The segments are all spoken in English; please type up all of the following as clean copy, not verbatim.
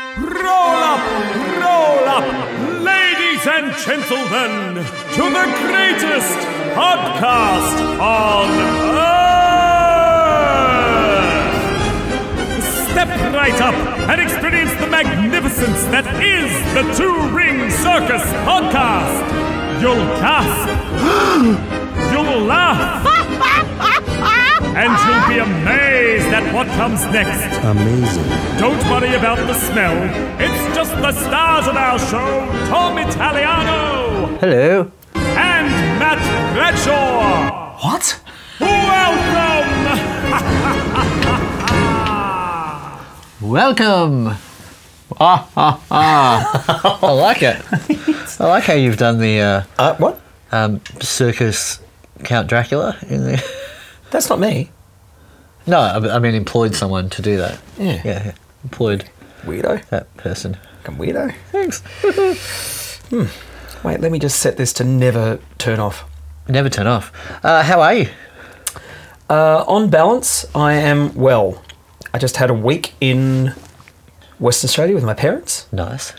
Roll up, ladies and gentlemen, to the greatest podcast on earth. Step right up and experience the magnificence that is the Two Ring Circus podcast. You'll gasp, you'll laugh, and you'll be amazed at what comes next. Amazing. Don't worry about the smell. It's just the stars of our show, Tom Italiano Hello. and Matt Bradshaw. What? Welcome! Welcome. I like it. I like how you've done the What? circus Count Dracula in there. That's not me. No, I mean employed someone to do that. Yeah. Employed Weirdo. that person. Fucking weirdo. Thanks. Wait, let me just set this to never turn off. Never turn off. How are you? On balance, I am well. I just had a week in Western Australia with my parents, Nice.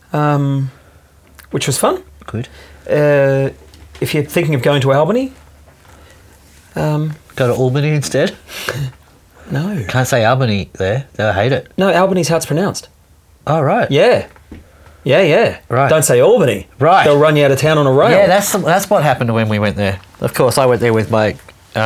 which was fun. Good. If you're thinking of going to Albany, Go to Albany instead? no. Can't say Albany there. They'll hate it. No, Albany's how it's pronounced. Oh, right. Yeah. Right. Don't say Albany. Right. They'll run you out of town on a rail. Yeah, that's what happened when we went there. Of course, I went there with my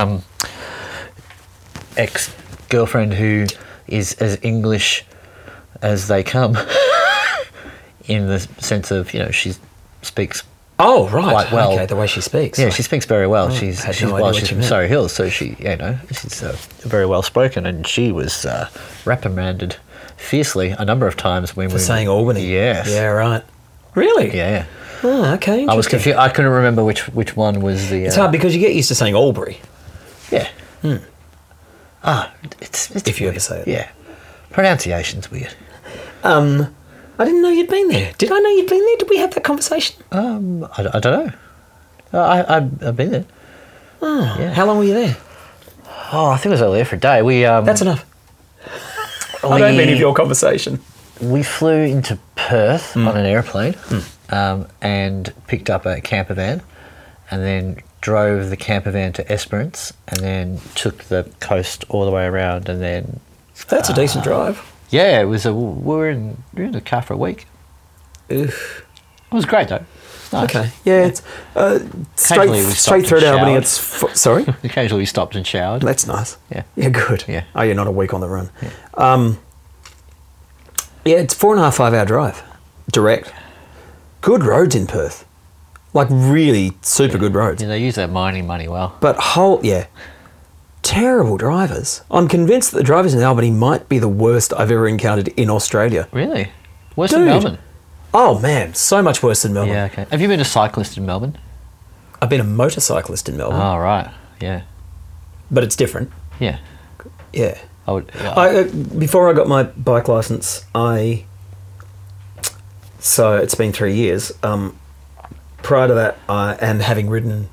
ex-girlfriend who is as English as they come in the sense of, she speaks. Oh, right. Quite well. Okay, the way she speaks. Yeah, she speaks very well. I She's had no idea what she's you from meant. Surrey Hills, so she's very well spoken, and she was reprimanded fiercely a number of times when For saying Albany. Yes. Yeah, right. Really? Yeah. Oh, okay. I was interesting. confused. I couldn't remember which one was the. It's hard because you get used to saying Albury. Yeah. It's If you weird. ever say it. Yeah. Pronunciation's weird. I didn't know you'd been there. Did I know you'd been there? Did we have that conversation? I don't know. I've been there. Yeah. How long were you there? Oh, I think I was only there for a day. We That's enough. I don't mean of your conversation. We flew into Perth on an airplane and picked up a camper van and then drove the camper van to Esperance and then took the coast all the way around and then... That's a decent drive. Yeah, it was we were in the car for a week. Oof. It was great though. Nice. Okay. Yeah, it's Occasionally we stopped straight through and to Albany. showered. Sorry? Occasionally we stopped and showered. That's nice. Yeah. Yeah, good. Yeah. Oh, you're not a week on the run. Yeah, it's 4.5, 5 hour drive. Direct. Good roads in Perth. Like really super good roads. Yeah, they use that mining money well. But terrible drivers. I'm convinced that the drivers in Albany might be the worst I've ever encountered in Australia. Really? Worse Dude. than Melbourne? Oh man, so much worse than Melbourne. Yeah, okay. Have you been a cyclist in Melbourne? I've been a motorcyclist in Melbourne, Oh, right. Yeah. but it's different. Yeah. Yeah. I would... Before I got my bike license, so it's been 3 years. Prior to that, and having ridden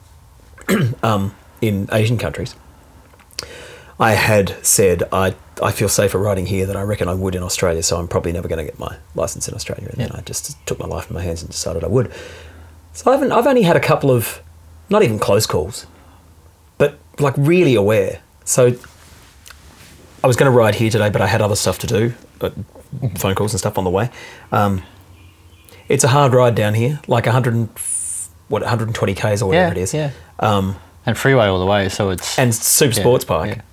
in Asian countries, I had said I feel safer riding here than I reckon I would in Australia, so I'm probably never going to get my license in Australia. And then I just took my life in my hands and decided I would. So I've only had a couple of, not even close calls, but like really aware. So I was going to ride here today, but I had other stuff to do, phone calls and stuff on the way. It's a hard ride down here, like 120 k's or whatever it is. Yeah. And freeway all the way, so it's... And super sports bike. Yeah.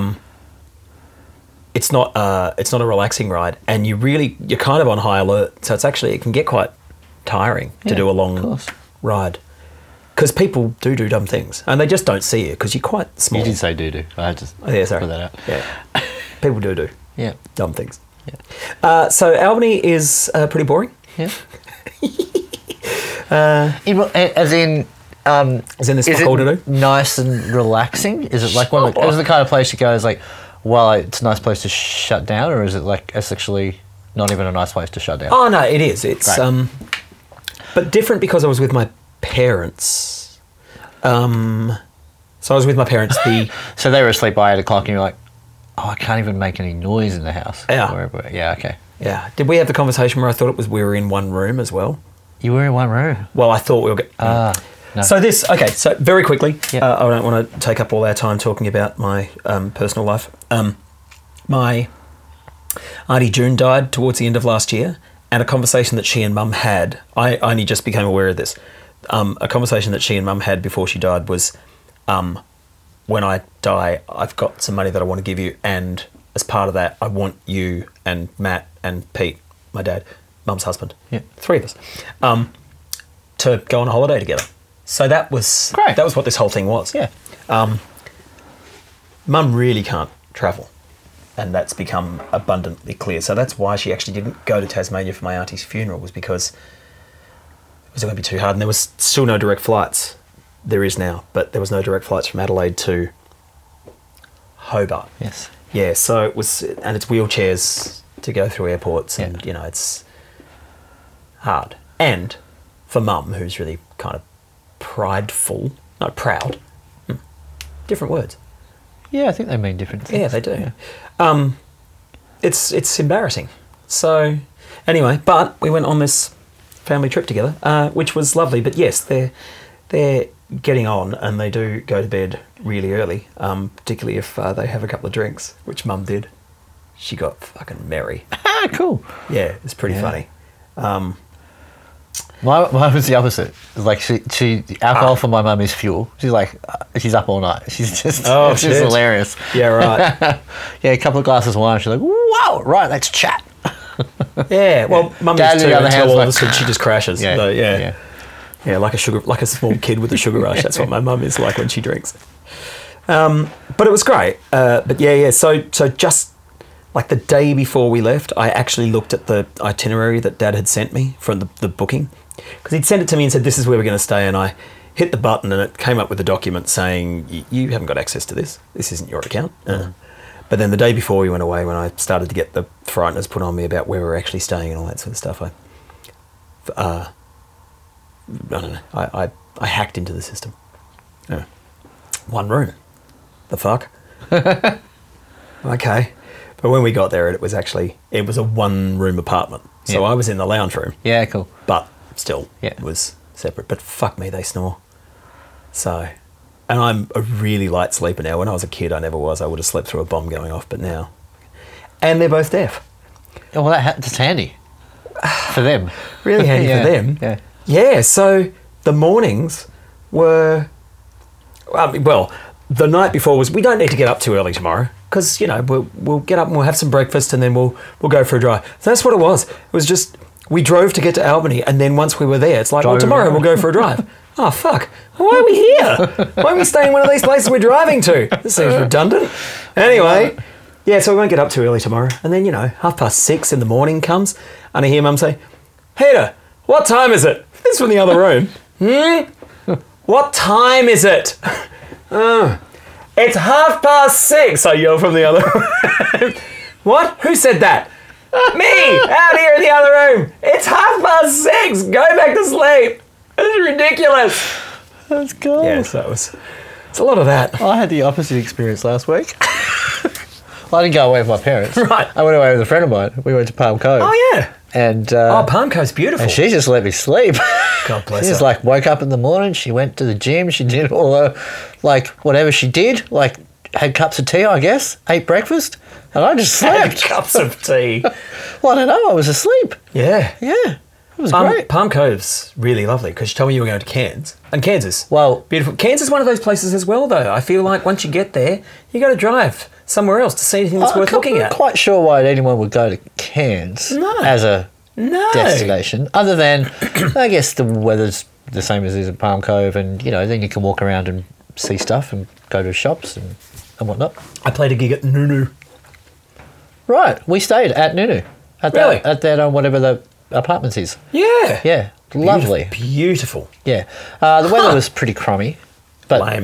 It's not a relaxing ride, and you're kind of on high alert. So it can get quite tiring to do a long ride, because people do dumb things, and they just don't see you because you're quite small. You did say doo-doo. I had to Sorry. put that out. Yeah, people do Yeah. dumb things. Yeah. So Albany is pretty boring. Yeah. As in this is fuck all to it do? nice and relaxing? Is it like is it the kind of place you go is like, well, it's a nice place to shut down, or is it like it's actually not even a nice place to shut down? Oh no, it is. It's Right. But different because I was with my parents. So I was with my parents. So they were asleep by 8 o'clock, and you're like, oh, I can't even make any noise in the house. Yeah. Yeah. Okay. Yeah. Did we have the conversation where I thought we were in one room as well? You were in one room. Well, I thought we were... No. So so very quickly, Yeah. I don't want to take up all our time talking about my personal life. My Auntie June died towards the end of last year, and a conversation that she and Mum had, I only just became aware of this, a conversation that she and Mum had before she died was, when I die, I've got some money that I want to give you, and as part of that, I want you and Matt and Pete, my dad, Mum's husband, 3 of us, to go on a holiday together. So that was Great. That was what this whole thing was. Yeah. Mum really can't travel, and that's become abundantly clear. So that's why she actually didn't go to Tasmania for my auntie's funeral, was because it was going to be too hard, and there was still no direct flights. There is now, but there was no direct flights from Adelaide to Hobart. Yes. Yeah, so it was, and it's wheelchairs to go through airports, and it's hard. And for Mum, who's really kind of prideful, not proud, different words. Yeah, I think they mean different things. Yeah, they do. Yeah. It's embarrassing. So anyway, but we went on this family trip together, which was lovely. But yes, they're getting on, and they do go to bed really early, particularly if they have a couple of drinks, which Mum did. She got fucking merry. Ah, cool. Yeah, it's pretty funny. Mine was the opposite. Like she alcohol for my mum is fuel. She's like, she's up all night. She's just, it's just hilarious. Yeah, right. Yeah, a couple of glasses of wine. She's like, wow, right, let's chat. Yeah, well, Mum Dad, is on too, the other until hand, all like, of a sudden she just crashes. Yeah, So, yeah. like a small kid with a sugar rush. That's what my mum is like when she drinks. But it was great. But yeah. So just like the day before we left, I actually looked at the itinerary that Dad had sent me from the booking, because he'd sent it to me and said, this is where we're going to stay, and I hit the button and it came up with a document saying, you haven't got access to this. This isn't your account. But then the day before we went away, when I started to get the frighteners put on me about where we were actually staying and all that sort of stuff, I don't know. I hacked into the system. Yeah. One room. The fuck? Okay. But when we got there, it was a one-room apartment. So I was in the lounge room. Yeah, cool. But still, Yeah. it was separate. But fuck me, they snore. So, and I'm a really light sleeper now. When I was a kid, I never was. I would have slept through a bomb going off, but now. And they're both deaf. Oh, well, that's handy for them. Really handy Yeah, for them. yeah. Yeah, so the mornings were... Well, the night before was, we don't need to get up too early tomorrow, because, we'll get up and we'll have some breakfast and then we'll go for a drive. So that's what it was. It was just, we drove to get to Albany, and then once we were there, it's like, well, tomorrow we'll go for a drive. Oh, fuck. Why are we here? Why are we staying in one of these places we're driving to? This seems redundant. Anyway, yeah, so we won't get up too early tomorrow. And then, 6:30 in the morning comes, and I hear Mum say, Peter, what time is it? This is from the other room. What time is it? It's 6:30, I yell from the other room. What? Who said that? Me! Out here in the other room. It's 6:30. Go back to sleep. This is ridiculous. That's cool. Yeah, so it's a lot of that. I had the opposite experience last week. Well, I didn't go away with my parents. Right. I went away with a friend of mine. We went to Palm Cove. Oh, yeah. And Palm Cove's beautiful. and she just let me sleep. God bless She her. just like woke up in the morning. She went to the gym. She did all her whatever she did. Like had cups of tea, I guess. Ate breakfast, and I just slept. Cups of tea. Well, I don't know. I was asleep. Yeah. Yeah, it was great. Palm Cove's really lovely, because you told me you were going to Cairns. And Kansas. Well, Beautiful. Cairns is one of those places as well, though. I feel like once you get there, you got to drive somewhere else to see anything that's worth looking I'm at. not quite sure why anyone would go to Cairns as a destination, other than I guess the weather's the same as it is in Palm Cove, and then you can walk around and see stuff and go to shops and whatnot. I played a gig at Nunu. Right, we stayed at Nunu. Really? At that whatever the apartments is. Yeah. Yeah, lovely. Beautiful. Yeah, the weather was pretty crummy, but Lame.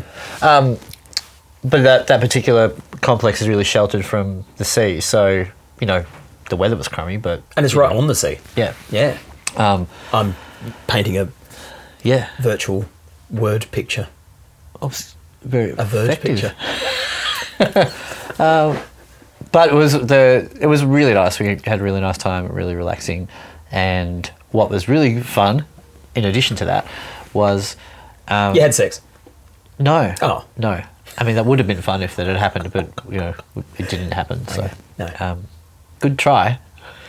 but that particular complex is really sheltered from the sea, so the weather was crummy, but And it's right on the sea. yeah, Yeah. I'm painting a yeah, virtual word picture. I was very A verge effective. picture. But it was really nice. We had a really nice time, really relaxing. And what was really fun, in addition to that, was You had sex. no. Oh. No. I mean, that would have been fun if that had happened, but it didn't happen. So, No. good try.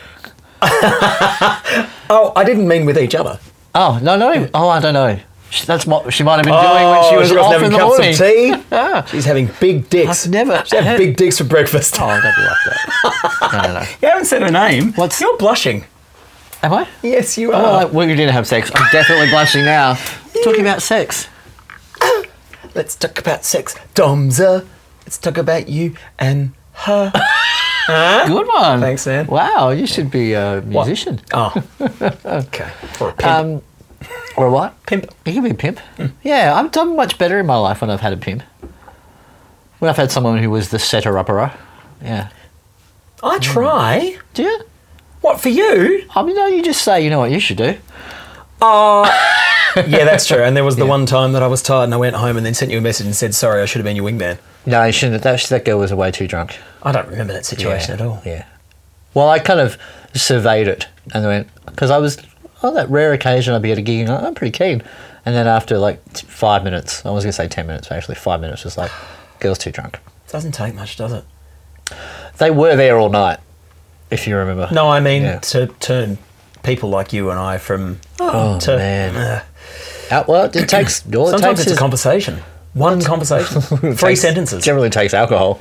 Oh, I didn't mean with each other. Oh no! Oh, I don't know. That's what she might have been doing when she was wasn't off having in the cups morning. of tea. Ah. She's having big dicks. I've never She had big dicks for breakfast. Oh, don't be like that. No. You haven't said her name. You're blushing. Am I? Yes, you Oh, are. well, you didn't have sex. I'm definitely blushing now. Talking about sex. Let's talk about sex. Domza. Let's talk about you and her. Good one. Thanks, man. Wow, you should be a musician. Oh. Okay. Or a pimp. Or a what? Pimp. You can be a pimp. Yeah, I've done much better in my life when I've had a pimp. When I've had someone who was the setter-upperer. Yeah. I try. Do you? What, for you? I mean, no, you just say, you know what you should do. Yeah, that's true. And there was the one time that I was tired and I went home and then sent you a message and said, sorry, I should have been your wingman. No, you shouldn't. That girl was way too drunk. I don't remember that situation at all. Yeah. Well, I kind of surveyed it and went, because I was, on that rare occasion I'd be at a gig and I'm pretty keen. And then after like 5 minutes, I was going to say 10 minutes, but actually 5 minutes was like, girl's too drunk. Doesn't take much, does it? They were there all night, if you remember. No, I mean Yeah. to turn people like you and I from Oh, to man. Well, it takes, all it sometimes takes it's a is conversation. One conversation. Three sentences. Generally takes alcohol.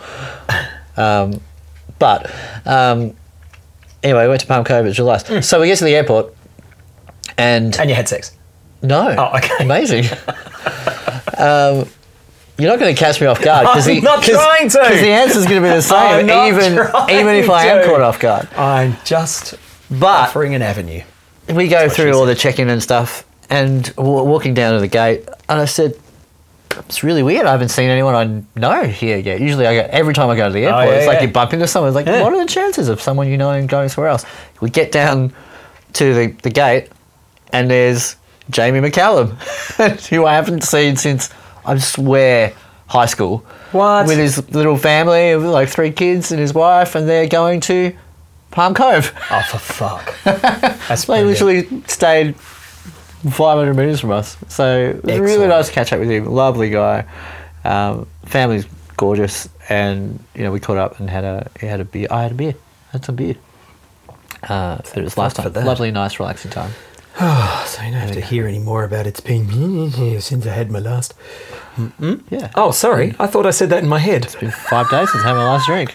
But anyway, we went to Palm Cove at July. So we get to the airport and And you had sex. no. Oh, okay. Amazing. You're not going to catch me off guard I'm not trying to. because the answer's going to be the I'm same, not even if I am trying to. caught off guard. I'm just But offering an avenue. we go what through she all the check-in and stuff, and walking down to the gate, and I said, "It's really weird. I haven't seen anyone I know here yet. Usually, every time I go to the airport, yeah, it's like yeah. you bump into someone. It's like, Yeah. what are the chances of someone you know and going somewhere else?" We get down to the gate, and there's Jamie McCallum, who I haven't seen since, I swear, high school. What? With his little family of like 3 kids and his wife, and they're going to Palm Cove. Oh, for fuck. That's They brilliant. literally stayed 500 metres from us. So it was really Excellent. nice to catch up with him. Lovely guy. Family's gorgeous. And, we caught up and had a beer. I had a beer. Had some beer. But it was last for time. that. Lovely, nice, relaxing time. So you don't have to hear any more about it's been since I had my last. Yeah. Oh, sorry. I thought I said that in my head. It's been 5 days since I had my last drink.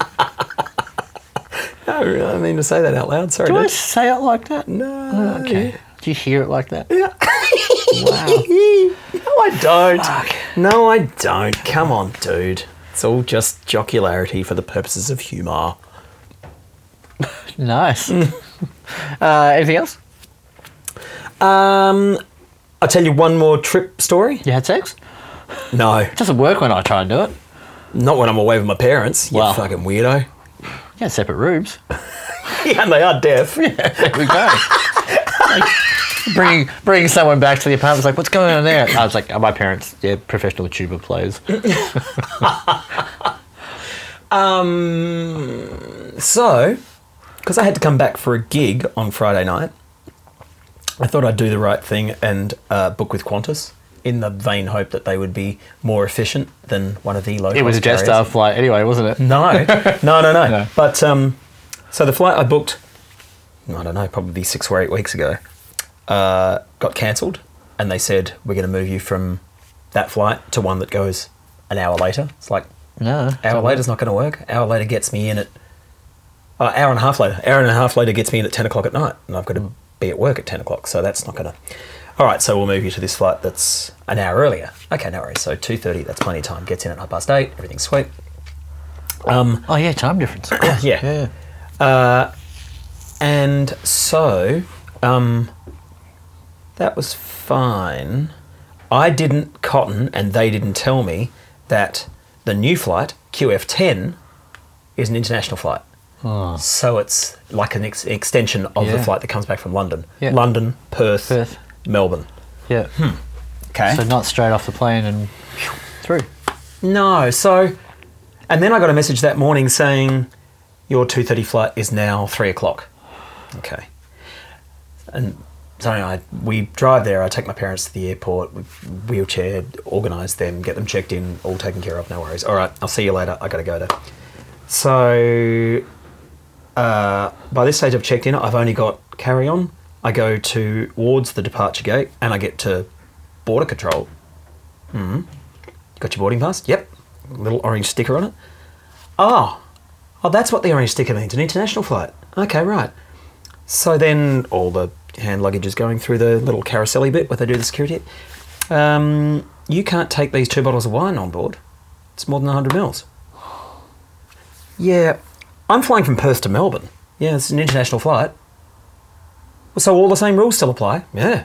No, I didn't mean to say that out loud. Sorry. Do I Dad. say it like that? No. Okay. Do you hear it like that? Yeah. Wow. No, I don't. Fuck. No, I don't. Come on, dude. It's all just jocularity for the purposes of humour. Nice. Anything else? I'll tell you one more trip story. You had sex? No, It doesn't work when I try and do it. not when I'm away with my parents. You Well. fucking weirdo. You got separate rooms. Yeah, and they are deaf. There we go. Like, bringing someone back to the apartment, it's like, what's going on there? I was like, my parents, they're professional tuba players. So, because I had to come back for a gig on Friday night, I thought I'd do the right thing and book with Qantas in the vain hope that they would be more efficient than one of the low-cost It was a carriers. Jetstar flight anyway, wasn't it? No. No. But so the flight I booked, I don't know, probably 6 or 8 weeks ago, got cancelled, and they said we're going to move you from that flight to one that goes an hour later. It's like No. hour later's not going to work. Hour later gets me in at hour and a half later. Hour and a half later gets me in at 10 o'clock at night, and I've got to be at work at 10 o'clock. So that's not going to. All right, so we'll move you to this flight that's an hour earlier. Okay, no worries. So 2:30, that's plenty of time. Gets in at 8:30. Everything's sweet. Oh, yeah, time difference. Of course. Yeah. Yeah. And so, that was fine. I didn't cotton, and they didn't tell me that the new flight, QF10, is an international flight. Oh. So it's like an extension of the Yeah. flight that comes back from London. Yeah. London, Perth, Melbourne. Yeah. Okay. So not straight off the plane and through. No, so... And then I got a message that morning saying, your 2:30 flight is now 3 o'clock. Okay. And so we drive there. I take my parents to the airport, wheelchair, organise them, get them checked in, all taken care of, no worries. All right, I'll see you later. I got to go there. So by this stage I've checked in. I've only got carry-on. I go towards the departure gate and I get to border control. You got your boarding pass? Yep. Little orange sticker on it. Oh, that's what the orange sticker means, an international flight. Okay, right. So then all the hand luggage is going through the little carousel bit where they do the security. You can't take these 2 bottles of wine on board. It's more than 100 mils. Yeah, I'm flying from Perth to Melbourne. Yeah, it's an international flight. Well, so all the same rules still apply? Yeah.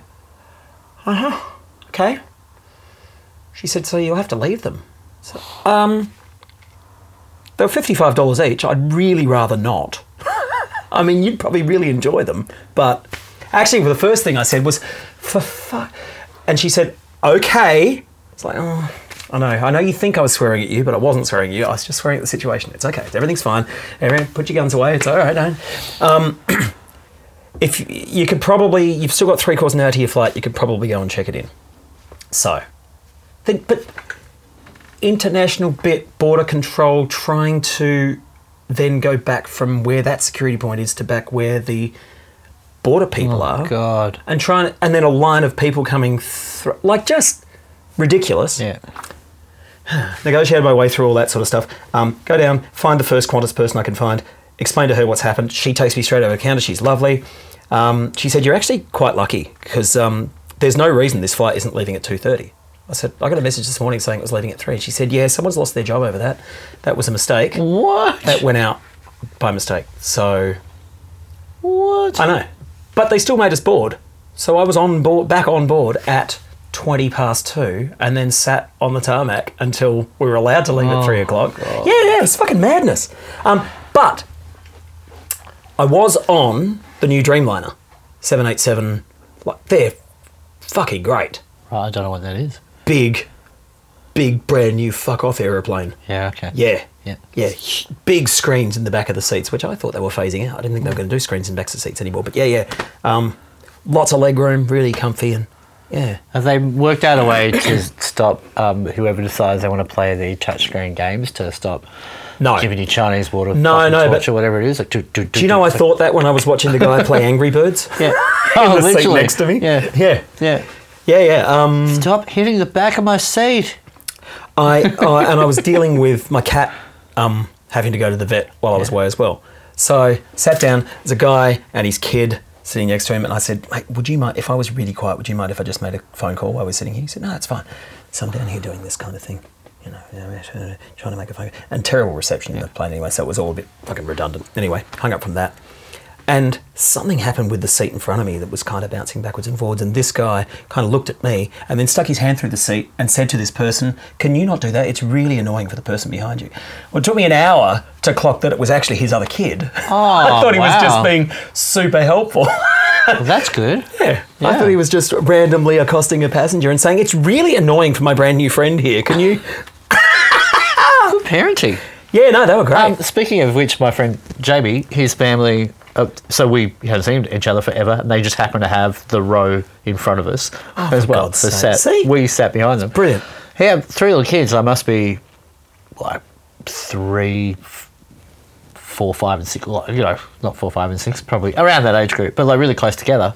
Okay. She said, so you'll have to leave them. So, they're $55 each. I'd really rather not. I mean, you'd probably really enjoy them. But actually, the first thing I said was, for fuck. And she said, okay. It's like, oh, I know you think I was swearing at you, but I wasn't swearing at you. I was just swearing at the situation. It's okay. Everything's fine. Everyone, put your guns away. It's all right. Don't. If you could probably, you've still got 3 quarters an hour to your flight, you could probably go and check it in. So, but international bit, border control, trying to then go back from where that security point is to back where the border people are. Oh, God. And and then a line of people coming through, like just ridiculous. Yeah. Negotiated my way through all that sort of stuff. Go down, find the first Qantas person I can find, explain to her what's happened. She takes me straight over the counter. She's lovely. She said, you're actually quite lucky because there's no reason this flight isn't leaving at 2:30. I said, I got a message this morning saying it was leaving at 3. She said, yeah, someone's lost their job over that. That was a mistake. What? That went out by mistake. So, What? I know. But they still made us board. So I was back on board at 20 past 2 and then sat on the tarmac until we were allowed to leave at 3 o'clock. God. Yeah, it's fucking madness. But I was on the new Dreamliner 787. Like, they're fucking great. Right, I don't know what that is. Big, brand new fuck off aeroplane. Yeah, okay. Yeah. Yeah. Big screens in the back of the seats, which I thought they were phasing out. I didn't think they were going to do screens in the backs of seats anymore. But yeah. Lots of leg room, really comfy, and yeah. Have they worked out a way to stop whoever decides they want to play the touchscreen games to stop giving you Chinese water, torch or whatever it is? Like, do you know, I thought that when I was watching the guy play Angry Birds. Yeah. In the seat next to me. Yeah. Stop hitting the back of my seat. And I was dealing with my cat having to go to the vet while I was away as well. So I sat down, there's a guy and his kid sitting next to him, and I said, mate, would you mind, if I was really quiet, would you mind if I just made a phone call while we're sitting here? He said, no, it's fine. So I'm down here doing this kind of thing, trying to make a phone call. And terrible reception in the plane anyway, so it was all a bit fucking redundant. Anyway, hung up from that. And something happened with the seat in front of me that was kind of bouncing backwards and forwards, and this guy kind of looked at me and then stuck his hand through the seat and said to this person, can you not do that? It's really annoying for the person behind you. Well, it took me an hour to clock that it was actually his other kid. Oh, I thought he was just being super helpful. Well, that's good. Yeah. I thought he was just randomly accosting a passenger and saying, it's really annoying for my brand new friend here. Can you... Good parenting. Yeah, no, they were great. Speaking of which, my friend JB, his family... so we hadn't seen each other forever, and they just happened to have the row in front of us as well. So we sat behind them. Brilliant. He had 3 little kids. I must be like 3, 4, 5, and 6. Not 4, 5, and 6, probably around that age group, but like really close together.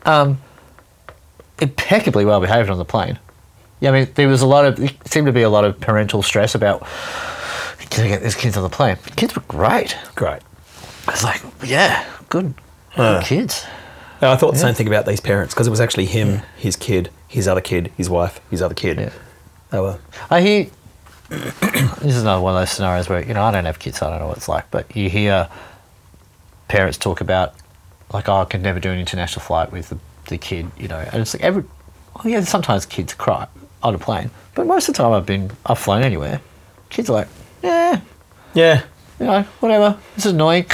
Impeccably well behaved on the plane. Yeah, I mean, there seemed to be a lot of parental stress about can I get these kids on the plane. The kids were great. Great. I was like, yeah, good kids. I thought the same thing about these parents, because it was actually him, his kid, his other kid, his wife, his other kid. Yeah. They were... I hear... this is another one of those scenarios where, I don't have kids, so I don't know what it's like, but you hear parents talk about, like, I could never do an international flight with the kid, and it's like sometimes kids cry on a plane, but most of the time I've flown anywhere. Kids are like, yeah. Whatever. This is annoying.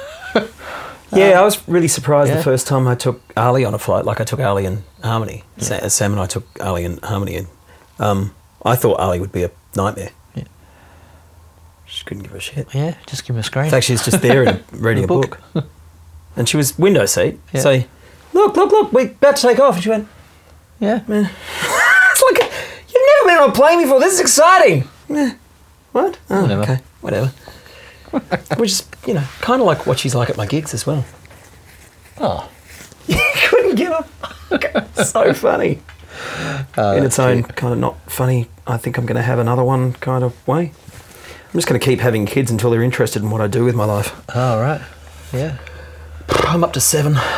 I was really surprised the first time I took Ali on a flight, like I took Ali and Harmony. Yeah. Sam and I took Ali and Harmony, and I thought Ali would be a nightmare. She couldn't give a shit. Yeah, just give him a screen. In fact, she's just there and reading a book. And she was window seat. Yeah. So, look, we're about to take off. And she went, Yeah. it's like, you've never been on a plane before. This is exciting. What? Oh, Whatever. okay, whatever. Which is, kind of like what she's like at my gigs as well. Oh. You couldn't give a fuck. So funny. In its own kind of not funny, I think I'm going to have another one kind of way. I'm just going to keep having kids until they're interested in what I do with my life. Oh, right. Yeah. I'm up to 7. Do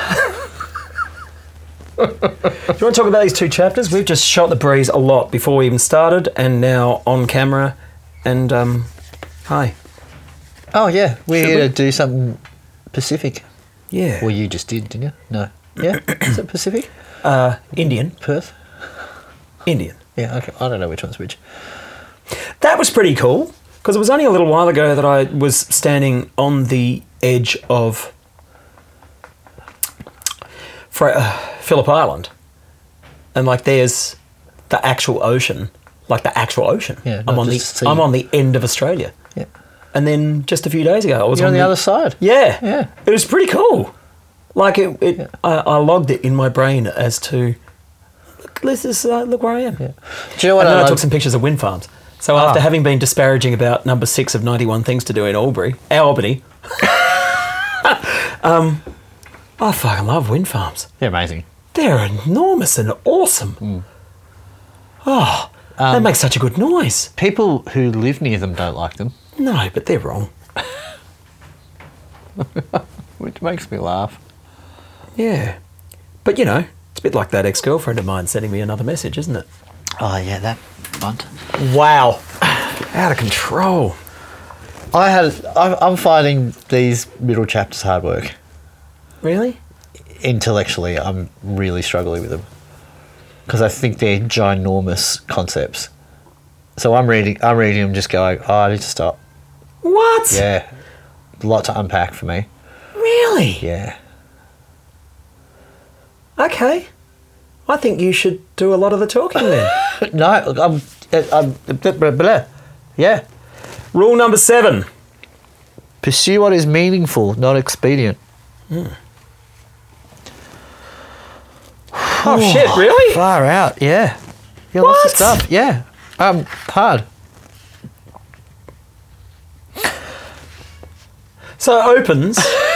you want to talk about these 2 chapters? We've just shot the breeze a lot before we even started, and now on camera. And, hi. Oh, yeah. We're Should here we? to do something Pacific. Yeah. Well, you just did, didn't you? No. Yeah? Is it Pacific? Indian. Perth? Indian. Yeah, okay. I don't know which one's which. That was pretty cool, because it was only a little while ago that I was standing on the edge of Phillip Island, and there's the actual ocean, Yeah, I'm not on just sea. I'm on the end of Australia, Yeah. and then just a few days ago I was You're on the other side. Yeah, Yeah. it was pretty cool. I logged it in my brain as to look where I am. Yeah. Do you know what And then I love? took some pictures of wind farms. So after having been disparaging about number 6 of 91 things to do in Albany, I fucking love wind farms. They're amazing. They're enormous and awesome. Oh, they make such a good noise. People who live near them don't like them, No, but they're wrong. which makes me laugh. Yeah. But, it's a bit like that ex-girlfriend of mine sending me another message, isn't it? Oh, yeah, that bunt. Wow. Out of control. I'm finding these middle chapters hard work. Really? Intellectually, I'm really struggling with them because I think they're ginormous concepts. So I'm reading them, just going, oh, I need to stop. What? Yeah, a lot to unpack for me. Really? Yeah. Okay. I think you should do a lot of the talking then. No, I'm yeah. Rule number 7. Pursue what is meaningful, not expedient. Oh, shit, really? Far out, yeah. Yeah, lots of What? stuff, yeah. Hard. So it opens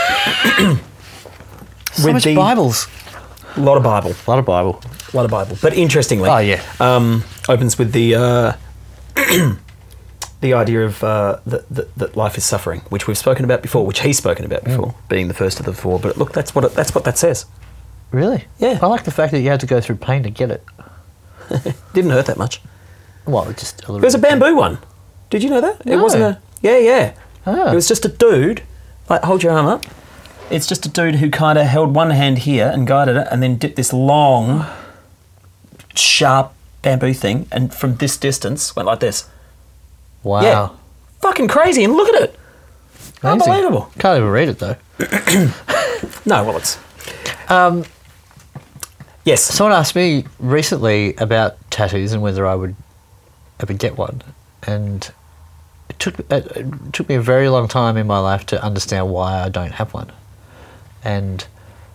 So much Bibles. A lot of Bible. A lot of Bible. A lot of Bible. But interestingly, Oh, yeah. opens with the the idea of that life is suffering, which we've spoken about before, which he's spoken about before, being the first of the 4. But look, that's what that says. Really? Yeah. I like the fact that you had to go through pain to get it. Didn't hurt that much. Well, just a little It was a bit. bamboo one. Did you know that? It No. wasn't a... Yeah. Ah. It was just a dude. Hold your arm up. It's just a dude who kind of held one hand here and guided it and then dipped this long, sharp bamboo thing and from this distance went like this. Wow. Yeah. Fucking crazy. And look at it. Amazing. Unbelievable. Can't even read it, though. No, well, it's... yes. Someone asked me recently about tattoos and whether I would ever get one. And it took me a very long time in my life to understand why I don't have one. And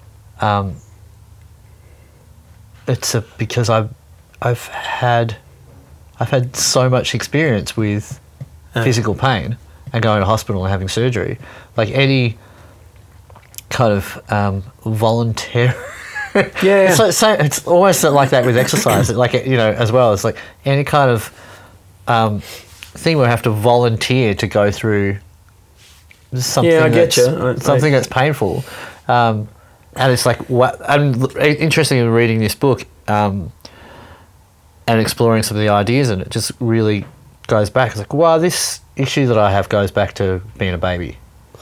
it's because I've had so much experience with physical pain and going to hospital and having surgery. Like any kind of voluntary. Yeah. It's almost like that with exercise. Like as well. It's like any kind of thing where I have to volunteer to go through something. Yeah, I get you. Something that's painful. And it's like, I'm interested in reading this book and exploring some of the ideas, and it just really goes back. It's like, wow, this issue that I have goes back to being a baby.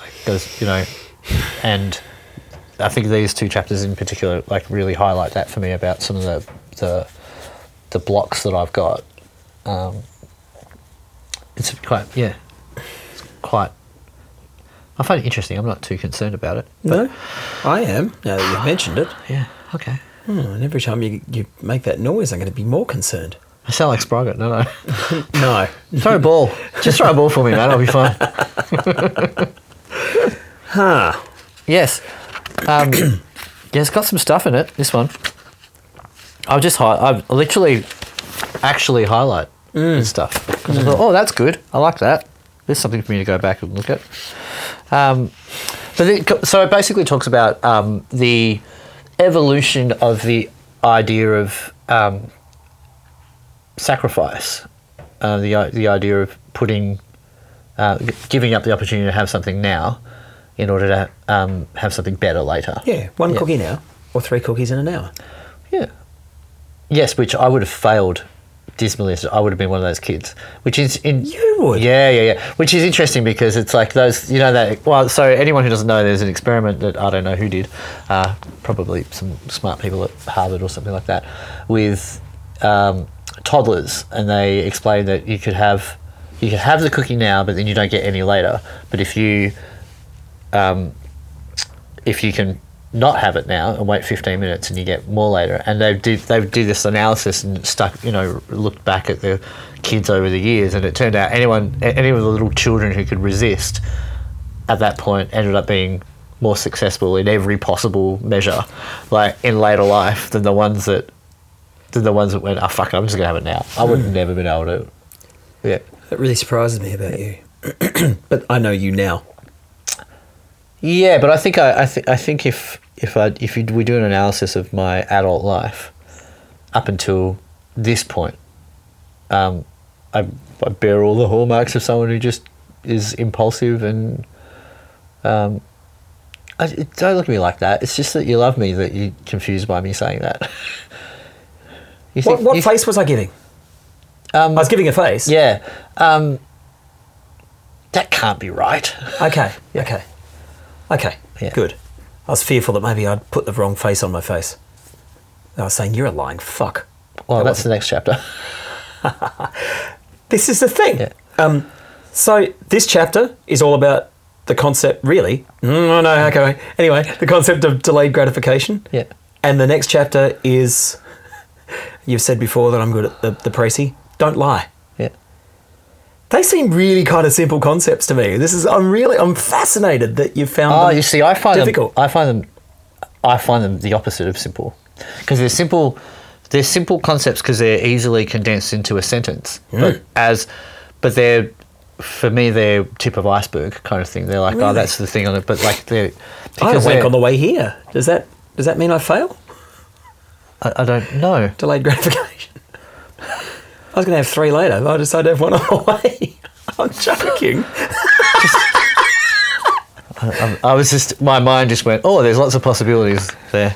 And I think these 2 chapters in particular really highlight that for me about some of the blocks that I've got. It's quite. I find it interesting. I'm not too concerned about it. No, I am, now that you've mentioned it. Yeah, okay. And every time you make that noise, I'm going to be more concerned. I sound like Sprocket, don't I? No. Throw a ball. Just throw a ball for me, man. I'll be fine. Huh. Yes. Yeah, it's got some stuff in it, this one. I've literally actually highlight this stuff. 'Cause I thought, oh, that's good. I like that. There's something for me to go back and look at. So it basically talks about the evolution of the idea of sacrifice, the idea of giving up the opportunity to have something now in order to have something better later. Yeah, one cookie now, or 3 cookies in an hour. Yeah. Yes, which I would have failed dismally. I would have been one of those kids. Which is You would? Yeah. Which is interesting because it's like those, you know, that. Well, so anyone who doesn't know, there's an experiment that I don't know who did, probably some smart people at Harvard or something like that, with toddlers, and they explained that you could have the cookie now, but then you don't get any later. But if you can not have it now and wait 15 minutes and you get more later. And they did this analysis and looked back at the kids over the years, and it turned out any of the little children who could resist at that point ended up being more successful in every possible measure, like in later life, than the ones that went, oh fuck it, I'm just gonna have it now. I would have never been able to. Yeah. That really surprises me about you. But I know you now. Yeah, but I think if we do an analysis of my adult life up until this point, I bear all the hallmarks of someone who just is impulsive and don't look at me like that. It's just that you love me, that you're confused by me saying that. What face was I giving? I was giving a face. Yeah. That can't be right. Okay. Okay. Yeah. Good. I was fearful that maybe I'd put the wrong face on my face. I was saying, you're a lying fuck. Well, that's the next chapter. This is the thing. Yeah. So this chapter is all about the concept, really. Oh, no, okay. Anyway, the concept of delayed gratification. Yeah. And the next chapter is, you've said before that I'm good at the précis. Don't lie. Yeah. They seem really kind of simple concepts to me. I'm fascinated that you've found them you see, I find difficult. I find them the opposite of simple, because they're simple concepts because they're easily condensed into a sentence. But they're, for me, they're tip of iceberg kind of thing. They're like, Really? oh, that's the thing on it. But like they're I had a wank on the way here. Does that mean I fail? I don't know. Delayed gratification. I was going to have 3 later, but I decided to have 1 on the way. I'm joking. I was just, my mind just went, oh, there's lots of possibilities there.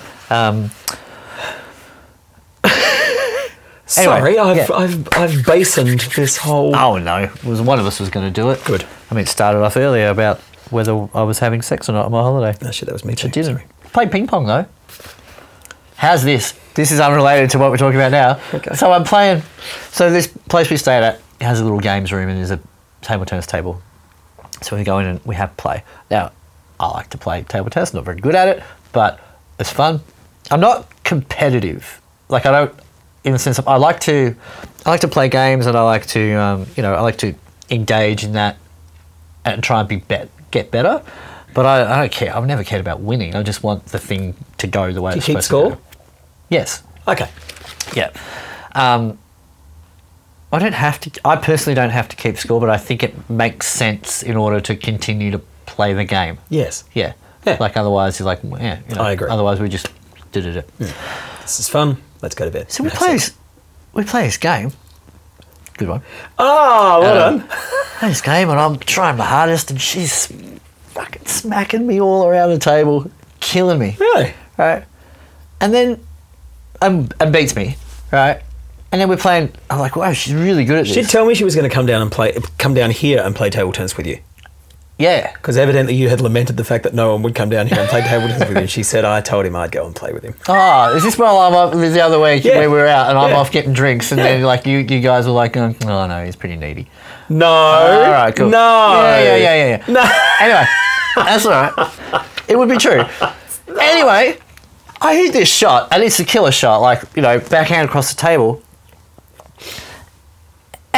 Sorry, Anyway, I've basined this whole... Oh no, it was one of us was going to do it. Good. I mean, it started off earlier about whether I was having sex or not on my holiday. Oh shit, that was me too. I didn't. Sorry. Played ping pong though. How's this? This is unrelated to what we're talking about now. Okay. So I'm playing. So this place we stayed at has a little games room and there's a table tennis table. So we go in and we have play. Now, I like to play table tennis. Not very good at it, but it's fun. I'm not competitive. Like I don't, in the sense of I like to play games and I like to I like to engage in that and try and get better. But I don't care. I've never cared about winning. I just want the thing to go the way it's supposed to go. Do you keep score? Yes. Okay. Yeah. I personally don't have to keep score, but I think it makes sense in order to continue to play the game. Yes. Yeah. Yeah. Like otherwise you're like, yeah. I agree. Otherwise we just did it. This is fun. Let's go to bed. So we play this game. Good one. Oh, well done. Play this game and I'm trying my hardest and she's fucking smacking me all around the table, killing me. Really? Right. And then and beats me, right? And then we're playing. I'm like, wow, she's really good at this. She'd tell me she was going to come down here and play table tennis with you. Yeah. Because evidently you had lamented the fact that no one would come down here and play table tennis with you. And she said, I told him I'd go and play with him. Oh, is this while I'm up the other week Yeah. where we were out and I'm Yeah. off getting drinks and then like you guys were like, oh no, he's pretty needy. No. All right, cool. No. Yeah. No. Anyway, that's all right. It would be true. Anyway, I hit this shot and it's a killer shot, like, backhand across the table.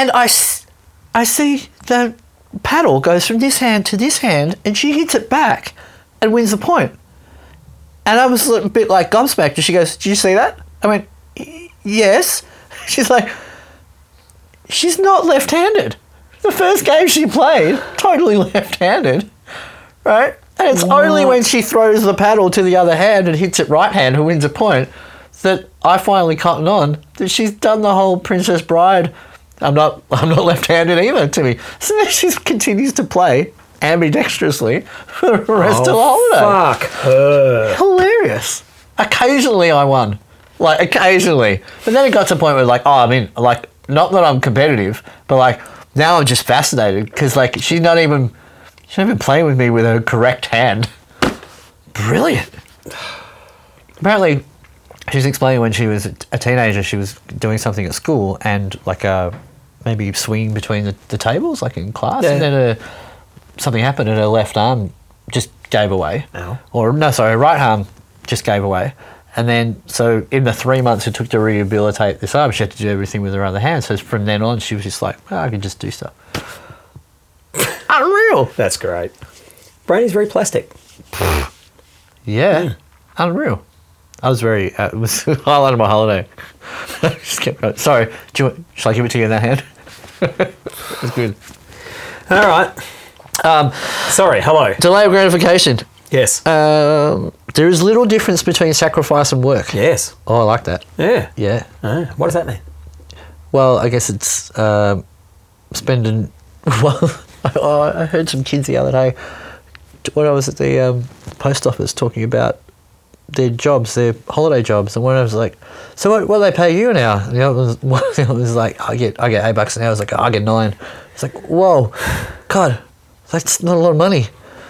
And I see the paddle goes from this hand to this hand, and she hits it back and wins the point. And I was a bit like gobsmacked. And she goes, "Did you see that?" I went, "Yes." She's like, "She's not left-handed. The first game she played, totally left-handed, right? And it's only when she throws the paddle to the other hand and hits it right-hand who wins a point that I finally cottoned on that she's done the whole Princess Bride. I'm not left-handed either to me. So then she continues to play ambidextrously for the rest of the holiday. Fuck her. Hilarious. Occasionally I won. Like, occasionally. But then it got to the point where, like, not that I'm competitive, but, like, now I'm just fascinated because, like, she's not even playing with me with her correct hand. Brilliant. Apparently, she was explaining when she was a teenager, she was doing something at school and, like, maybe swinging between the tables, like, in class, and then something happened and her left arm just gave away. Ow. Her right arm just gave away. And then, so in the 3 months it took to rehabilitate this arm, she had to do everything with her other hand. So from then on, she was just like, I can just do stuff. Unreal. That's great. Brainy's very plastic. Yeah. Unreal. I was very, it was the highlight of my holiday. Just kept going. Sorry, shall I give it to you in that hand? It was good. All right. Sorry, hello. Delay of gratification. Yes. There is little difference between sacrifice and work. Yes. Oh, I like that. Yeah. Yeah. What does that mean? Well, I guess it's spending. Well, I heard some kids the other day when I was at the post office talking about their jobs, their holiday jobs, and one of them was like, "So what do they pay you an hour?" And the other was like, "I get $8 an hour." I was like, "I get $9." It's like, whoa, God, that's not a lot of money.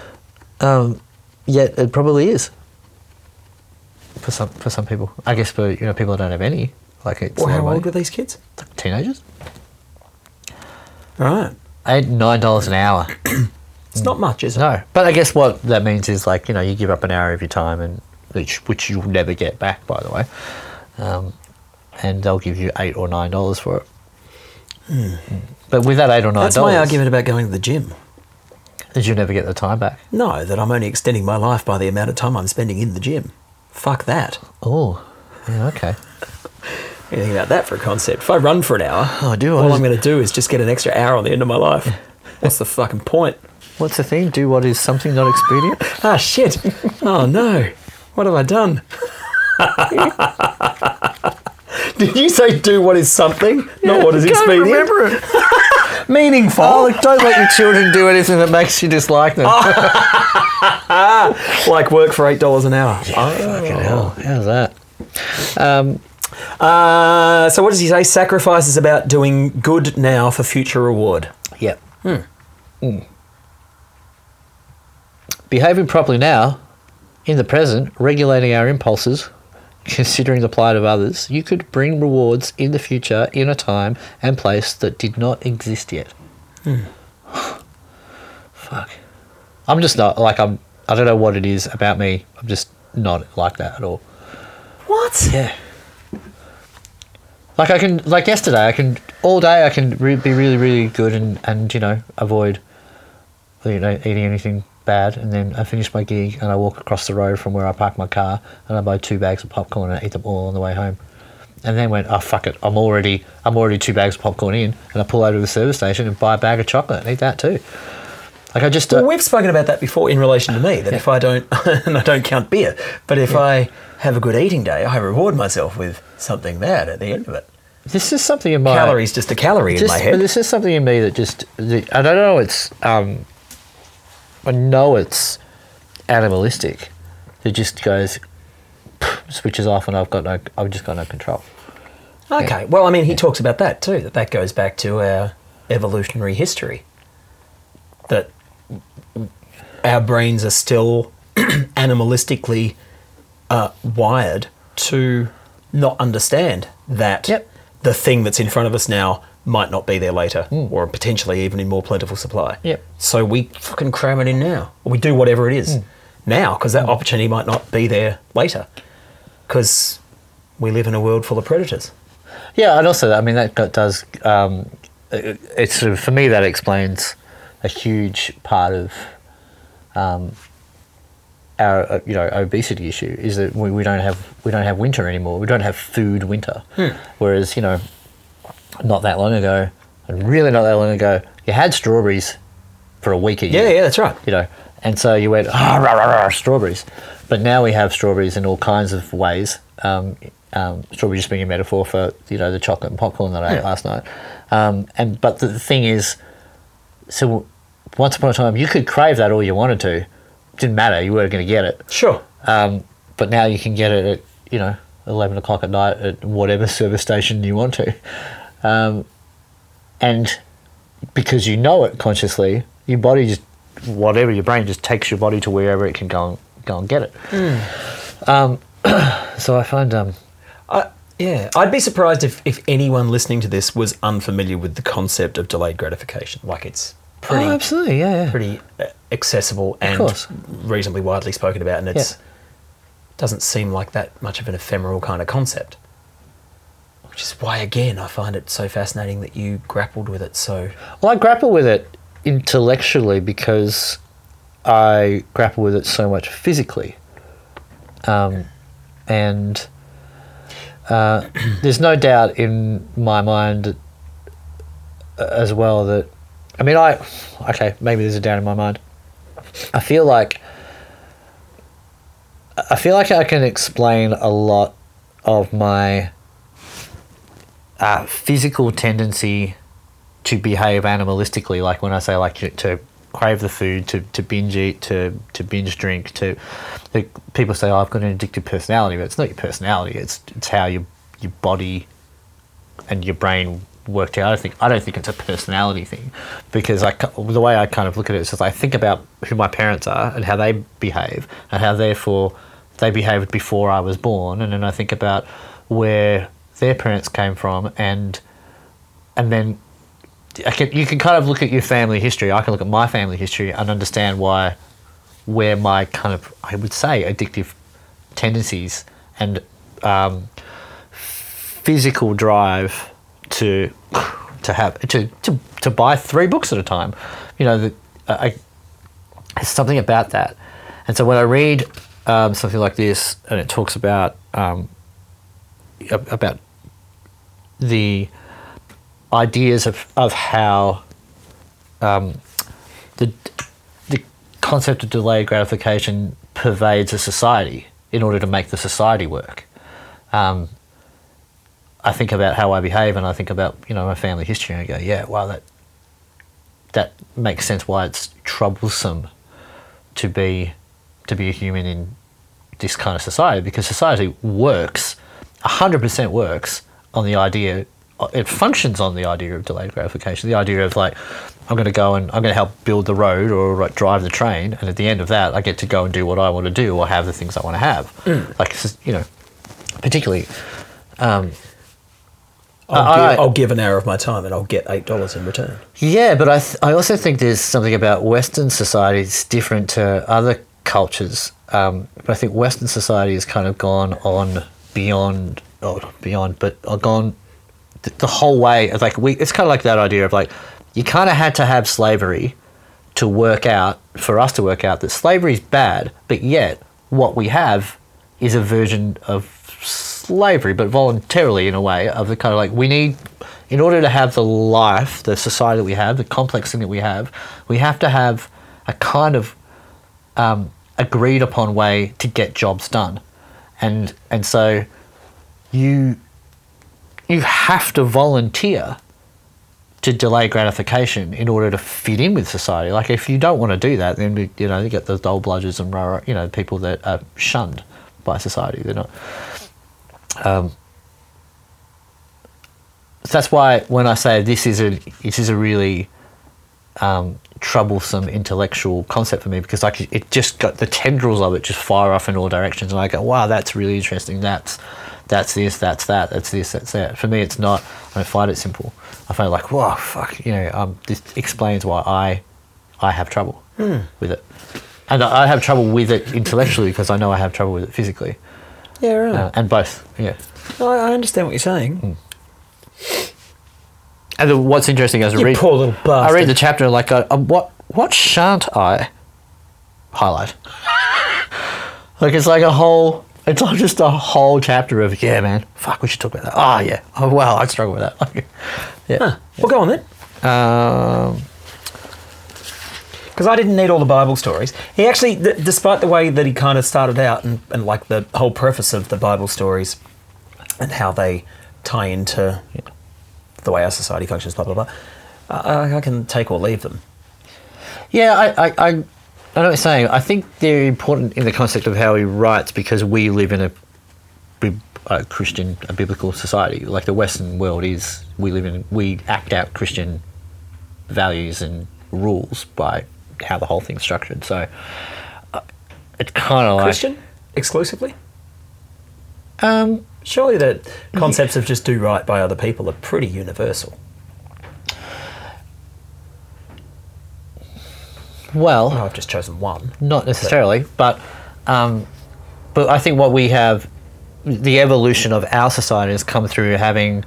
Yet it probably is for some people. I guess for people that don't have any. Like, it's Well, how old are these kids? like teenagers. Right. $8-9 an hour. It's not much, is it? No, but I guess what that means is, like, you give up an hour of your time, and which you'll never get back, by the way, and they'll give you $8 or $9 for it. But with that $8 or $9, That's my argument about going to the gym. Did you never get the time back? No, that I'm only extending my life by the amount of time I'm spending in the gym. Fuck that. Oh, yeah, okay. Anything about that for a concept? If I run for an hour, I do. all I'm going to do is just get an extra hour on the end of my life. What's the fucking point? What's the thing? Do what is something not expedient? Ah, shit. Oh, no. What have I done? Did you say do what is something, not what is expedient? I can't remember it. Meaningful. Oh, look, don't let your children do anything that makes you dislike them. Like work for $8 an hour. Fucking hell. How's that? So what does he say? Sacrifice is about doing good now for future reward. Yep. Behaving properly now, in the present, regulating our impulses, considering the plight of others, you could bring rewards in the future in a time and place that did not exist yet. Fuck. I'm just not, like, I don't know what it is about me. I'm just not like that at all. What? Yeah. Like, yesterday, all day I can be really, really good and avoid, eating anything bad, and then I finish my gig and I walk across the road from where I park my car and I buy 2 bags of popcorn and I eat them all on the way home. And then went, oh, fuck it, I'm already 2 bags of popcorn in, and I pull over to the service station and buy a bag of chocolate and eat that too. Like, I just... Well, we've spoken about that before in relation to me, that if I don't, and I don't count beer, but if I have a good eating day, I reward myself with something bad at the end of it. This is something in my... Calories just a calorie in my head. But this is something in me that just... I don't know, I know it's animalistic. It just goes... switches off and I've just got no control. Okay, Yeah. well, I mean, he talks about that too, that goes back to our evolutionary history. That our brains are still animalistically wired to not understand that the thing that's in front of us now might not be there later, or potentially even in more plentiful supply. Yep. So we fucking cram it in now. Or we do whatever it is now, because that opportunity might not be there later. Because we live in a world full of predators. Yeah, and also, I mean, that does it's sort of, for me, that explains a huge part of our obesity issue, is that we don't have winter anymore. We don't have food winter. Whereas, not that long ago, and really not that long ago, you had strawberries for a week a year. Yeah, that's right. And so you went, rah, rah, rah, but now we have strawberries in all kinds of ways. Strawberry just being a metaphor for the chocolate and popcorn that I ate last night. But the thing is, so once upon a time you could crave that all you wanted to. It didn't matter, you weren't going to get it. Sure. But now you can get it at 11 o'clock at night at whatever service station you want to. And because you know it consciously, your body just, your brain just takes your body to wherever it can go and get it. So I find... I'd be surprised if anyone listening to this was unfamiliar with the concept of delayed gratification. Like, it's pretty... Oh, absolutely, yeah. Pretty accessible and reasonably widely spoken about, and it doesn't seem like that much of an ephemeral kind of concept. Which is why, again, I find it so fascinating that you grappled with it so... Well, I grapple with it intellectually because I grapple with it so much physically. And there's no doubt in my mind as well that... I mean, maybe there's a doubt in my mind. I feel like I can explain a lot of my physical tendency to behave animalistically, like when I say to crave the food, to binge eat, to binge drink, people say, I've got an addictive personality, but it's not your personality, it's how your body and your brain worked out. I don't think it's a personality thing, because the way I kind of look at it is I think about who my parents are and how they behave and how therefore they behaved before I was born, and then I think about where their parents came from, and then you can kind of look at your family history. I can look at my family history and understand where my kind of, I would say, addictive tendencies and physical drive to buy 3 books at a time, there's something about that. And so when I read something like this, and it talks about the ideas of how the concept of delayed gratification pervades a society in order to make the society work. I think about how I behave, and I think about my family history, and I go, yeah, wow, that makes sense why it's troublesome to be a human in this kind of society, because society works, 100% works on the idea. It functions on the idea of delayed gratification, the idea of I'm going to go and I'm going to help build the road or drive the train, and at the end of that, I get to go and do what I want to do or have the things I want to have. Particularly. I'll give an hour of my time and I'll get $8 in return. Yeah, but I also think there's something about Western society that's different to other cultures. But I think Western society has kind of gone on beyond, but gone the whole way. It's kind of like that idea of you kind of had to have slavery for us to work out that slavery is bad, but yet what we have is a version of slavery, but voluntarily in a way, of the kind of we need, in order to have the life, the society that we have, the complex thing that we have to have a kind of agreed upon way to get jobs done. And so you have to volunteer to delay gratification in order to fit in with society. If you don't want to do that, then you get those dull bludgers and people that are shunned by society. They're not. That's why when I say this is a really troublesome intellectual concept for me, because it just got the tendrils of it just fire off in all directions, and I go, wow, that's really interesting. That's this, that's that, that's this, that's that. For me, it's not. I don't find it simple. I find it whoa, fuck. This explains why I have trouble with it, and I have trouble with it intellectually because I know I have trouble with it physically. Yeah, right. And both. Yeah. I understand what you're saying. And then what's interesting as I You read, poor little bastard. I read the chapter and like, what shan't I highlight? Like it's like a whole. It's not just a whole chapter of yeah, man. Fuck, we should talk about that. Oh yeah. Oh wow, I struggle with that. Like, yeah. Huh. Well, go on then. Because I didn't need all the Bible stories. He actually, despite the way that he kind of started out and like the whole preface of the Bible stories and how they tie into the way our society functions, blah, blah, blah, I can take or leave them. Yeah, I know what you're saying. I think they're important in the concept of how he writes because we live in a Christian, a biblical society. Like the Western world is, we act out Christian values and rules by how the whole thing's structured. So it's kind of like Christian exclusively? Surely the concepts of just do right by other people are pretty universal. well, Oh, I've just chosen one. not necessarily, but I think what we have, the evolution of our society has come through having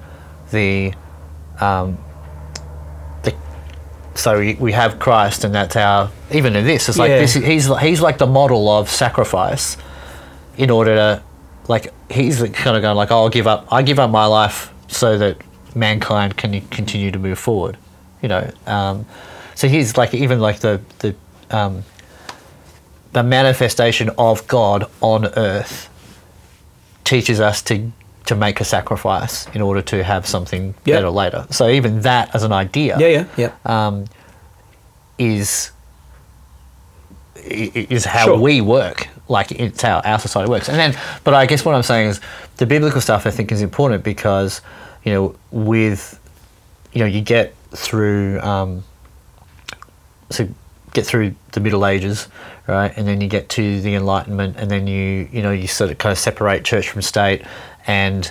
so we have Christ, and that's our, even in this, it's like Yeah. he's like the model of sacrifice in order to, like, he's kind of going like, oh, I give up my life so that mankind can continue to move forward, you know. So he's like, even like the manifestation of God on earth teaches us to make a sacrifice in order to have something Yep. better later. So even that as an idea Yeah. is how Sure. we work. Like it's how our society works. And then, but I guess what I'm saying is the biblical stuff I think is important because, you know, you get through, get through the Middle Ages, right? And then you get to the Enlightenment, and then you sort of kind of separate church from state, and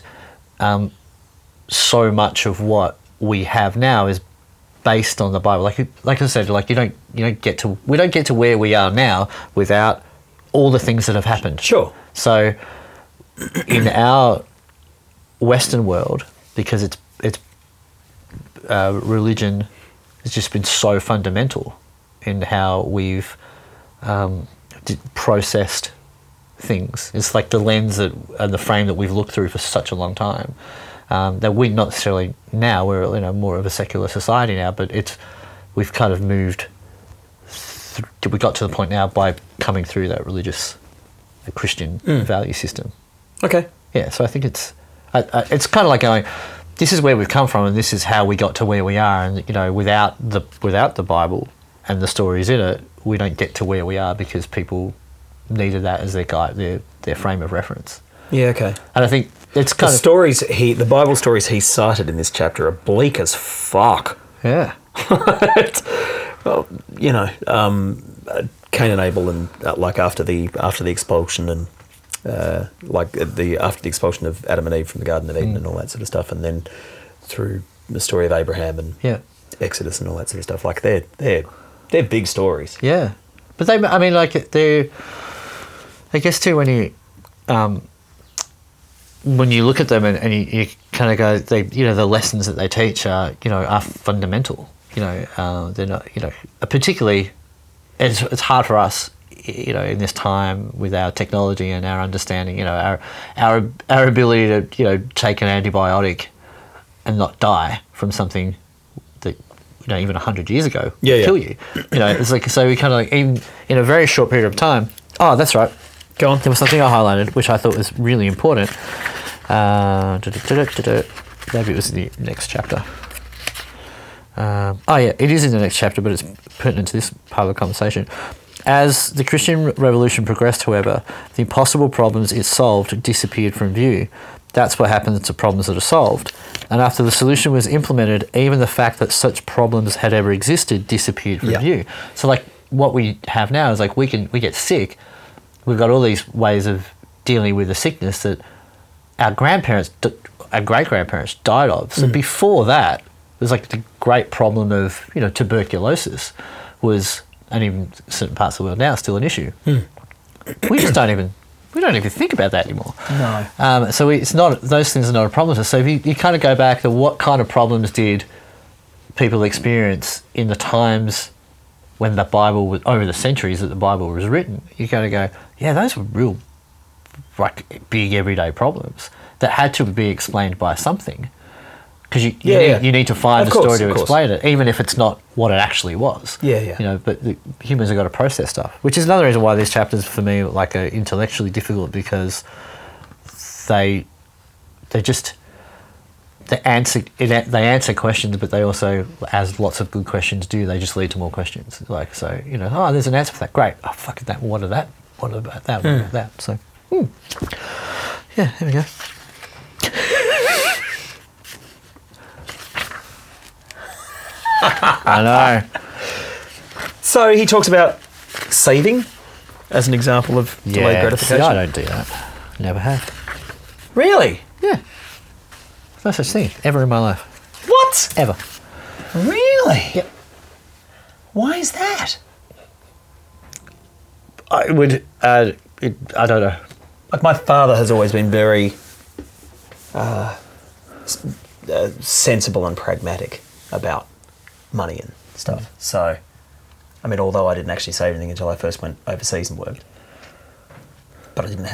so much of what we have now is based on the Bible. Like I said, like we don't get to where we are now without all the things that have happened. Sure. So in our Western world, because it's religion has just been so fundamental in how we've processed things. It's like the lens and the frame that we've looked through for such a long time. That we're not necessarily now, we're more of a secular society now, but we've kind of moved. We got to the point now by coming through that religious, Christian value system. Okay. Yeah, so I think it's kind of like going, this is where we've come from, and this is how we got to where we are. And without the Bible and the stories in it, we don't get to where we are because people needed that as their guide, their frame of reference. Yeah, okay. And I think it's kind of The Bible stories he cited in this chapter are bleak as fuck. yeah. Well, Cain and Abel, and like after the expulsion, and after the expulsion of Adam and Eve from the Garden of Eden and all that sort of stuff, and then through the story of Abraham and Exodus and all that sort of stuff. Like they're big stories. Yeah, but I guess too when you look at them and you kind of go, the lessons that they teach are fundamental. They're not, particularly, it's hard for us, in this time with our technology and our understanding, our ability to, take an antibiotic and not die from something that, even 100 years ago would kill you. It's like, so we kind of like, even in a very short period of time, oh, that's right. Go on. There was something I highlighted, which I thought was really important. Maybe it was the next chapter. It is in the next chapter, but it's pertinent to this part of the conversation. As the Christian Revolution progressed, however, the impossible problems it solved disappeared from view. That's what happens to problems that are solved. And after the solution was implemented, even the fact that such problems had ever existed disappeared from view. So, like, what we have now is like we get sick. We've got all these ways of dealing with the sickness that our grandparents, our great-grandparents died of. So before that, there's like the great problem of, tuberculosis was, and even certain parts of the world now, still an issue. We just don't even think about that anymore. No. So it's not, those things are not a problem. So if you kind of go back to what kind of problems did people experience in the times when the Bible was, over the centuries that the Bible was written, you got to go, yeah, those were real, like, big everyday problems that had to be explained by something. Because you need to find a story to explain it, even if it's not what it actually was. Yeah, yeah. You know, but humans have got to process stuff, which is another reason why these chapters for me like are intellectually difficult, because they answer questions, but they also, as lots of good questions do, they just lead to more questions. Like, so, you know, oh, there's an answer for that. Great. Oh, fuck that. What about that? What about that? What about that? So, yeah, there we go. I know. So he talks about saving as an example of delayed gratification. See, I don't do that. Never have. Really? Yeah. No such thing ever in my life. What? Ever. Really? Yep. Why is that? I would. I don't know. Like, my father has always been very sensible and pragmatic about money and stuff. So, I mean, although I didn't actually save anything until I first went overseas and worked, but I didn't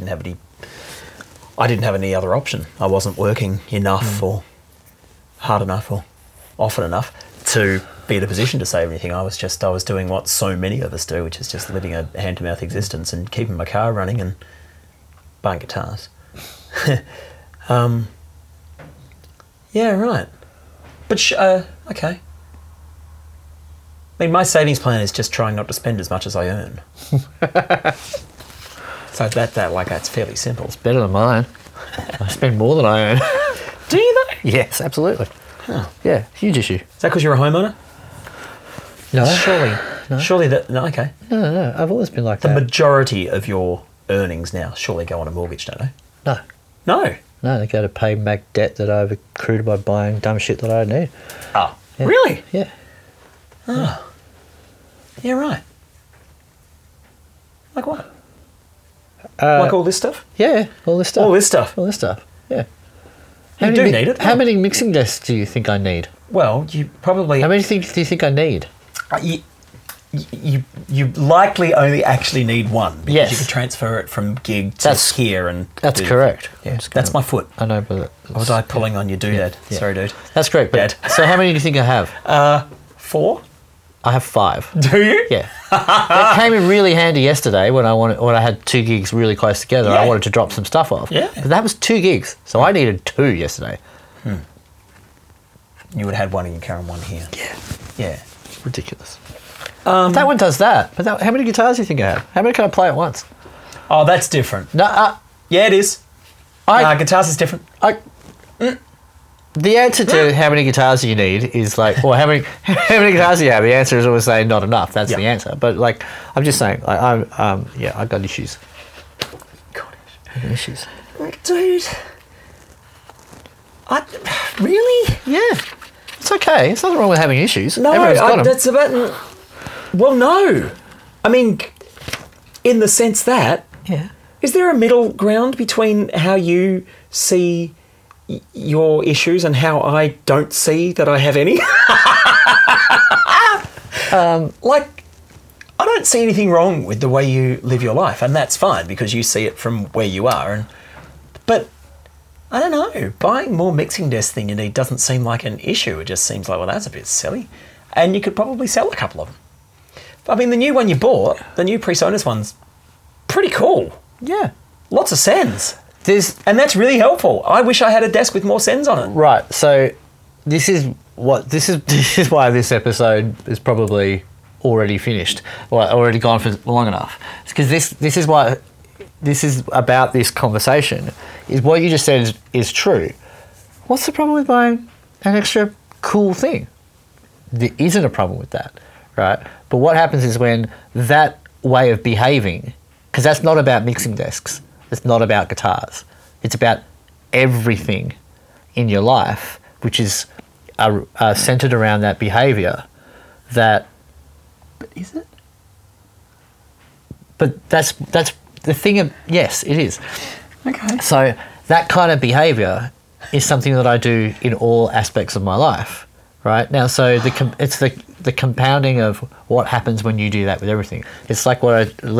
have any other option. I wasn't working enough or hard enough or often enough to be in a position to save anything. I was doing what so many of us do, which is just living a hand-to-mouth existence and keeping my car running and buying guitars. Yeah, right. But okay. I mean, my savings plan is just trying not to spend as much as I earn. So that's fairly simple. It's better than mine. I spend more than I earn. Do you though? Yes, absolutely. Oh. Yeah, huge issue. Is that because you're a homeowner? No. Surely that, no, okay. No. I've always been like The that. majority of your earnings now surely go on a mortgage, don't they? No. No. No, they go to pay back debt that I've accrued by buying dumb shit that I don't need. Oh, Yeah. really? Yeah. Oh. Yeah, right. Like what? Like all this stuff? Yeah, all this stuff. All this stuff? All this stuff, yeah. You do need it. How many mixing desks do you think I need? Well, you probably... How many do you think I need? You likely only actually need one, because Yes. you can transfer it from gig to here and... That's correct. Yeah, that's my foot. I know, but... Was I pulling on you, dude? Yeah. Sorry, dude. That's correct, but... Dad. So how many do you think I have? 4? I have 5. Do you? Yeah. That came in really handy yesterday when I had 2 gigs really close together. Yeah. I wanted to drop some stuff off. Yeah. But that was 2 gigs, so I needed 2 yesterday. You would have had one in your car and one here. Yeah. Yeah. Ridiculous. But that one does that. But how many guitars do you think I have? How many can I play at once? Oh, that's different. No, Yeah, it is. Guitars is different. The answer to how many guitars do you need is like, or how many guitars do you have? The answer is always saying not enough. That's the answer. But like, I'm just saying, like, I've got issues. I've got issues. Dude. Really? Yeah. It's okay. There's nothing wrong with having issues. No, Everyone's got 'em. that's about... Well, no. I mean, in the sense that... Yeah. Is there a middle ground between how you see your issues and how I don't see that I have any? Like, I don't see anything wrong with the way you live your life, and that's fine because you see it from where you are. But I don't know, buying more mixing desks than you need doesn't seem like an issue. It just seems like, well, that's a bit silly. And you could probably sell a couple of them. I mean, the new one you bought, the new PreSonus one's pretty cool. Yeah. Lots of sends. And that's really helpful. I wish I had a desk with more sends on it. Right. So this is why this episode is probably already finished, or already gone for long enough. It's because this is about this conversation. Is what you just said is true. What's the problem with buying an extra cool thing? There isn't a problem with that, right? But what happens is when that way of behaving, because that's not about mixing desks. It's not about guitars. It's about everything in your life, which is centered around that behaviour. But is it? But that's the thing of... Yes, it is. Okay. So that kind of behaviour is something that I do in all aspects of my life, right? Now, so it's the compounding of what happens when you do that with everything. It's like when I'm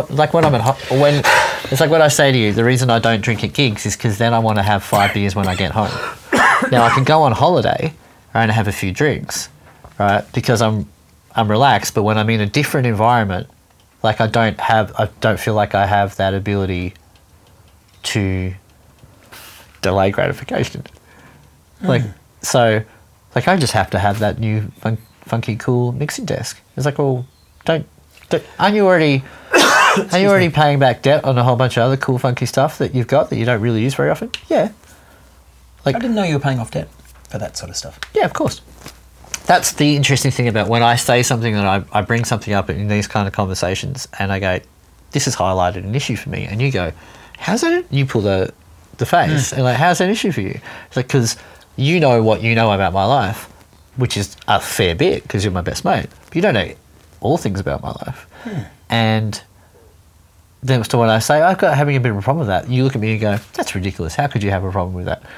it's like what I say to you. The reason I don't drink at gigs is because then I want to have 5 beers when I get home. Now I can go on holiday, right, and have a few drinks, right, because I'm relaxed. But when I'm in a different environment, like I don't feel like I have that ability to delay gratification. Like so. Like, I just have to have that new funky, cool mixing desk. It's like, well, aren't you already paying back debt on a whole bunch of other cool, funky stuff that you've got that you don't really use very often? Yeah. Like, I didn't know you were paying off debt for that sort of stuff. Yeah, of course. That's the interesting thing about when I say something that I bring something up in these kind of conversations and I go, this has highlighted an issue for me. And you go, how's that? You pull the face and like, how's that an issue for you? It's like, because you know what you know about my life, which is a fair bit because you're my best mate. But you don't know all things about my life. And then to when I say, I've got having a bit of a problem with that, you look at me and go, that's ridiculous. How could you have a problem with that?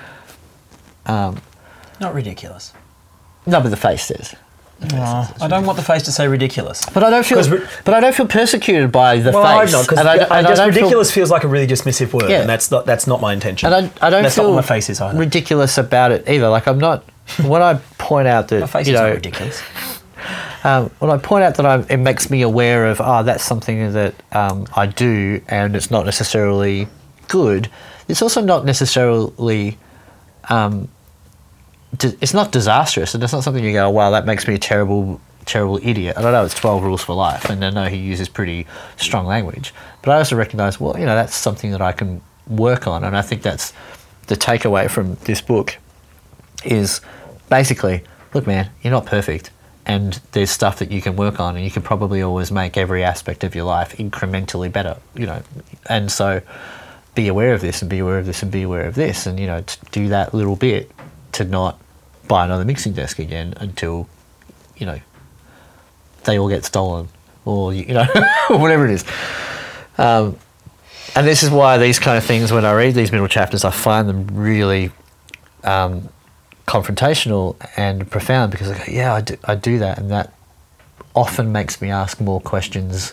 Not ridiculous. No, but the face says. I don't want the face to say ridiculous. But I don't feel persecuted by the face. I hope not, because ridiculous feels like a really dismissive word, Yeah. and that's not my intention. And I don't that's feel not what my face is either. ridiculous about it either. Like, I'm not. When I point out that My face is not ridiculous. when I point out that it makes me aware of, that's something that I do, and it's not necessarily good. It's also not necessarily. It's not disastrous, and it's not something you go, wow, that makes me a terrible idiot. I don't know, it's 12 rules for life, and I know he uses pretty strong language. But I also recognise, well, that's something that I can work on, and I think that's the takeaway from this book is basically, look, man, you're not perfect, and there's stuff that you can work on, and you can probably always make every aspect of your life incrementally better, and so be aware of this, and be aware of this, and be aware of this, and, to do that little bit to not buy another mixing desk again until, they all get stolen or, or whatever it is. And this is why these kind of things, when I read these middle chapters, I find them really confrontational and profound because I go, yeah, I do that. And that often makes me ask more questions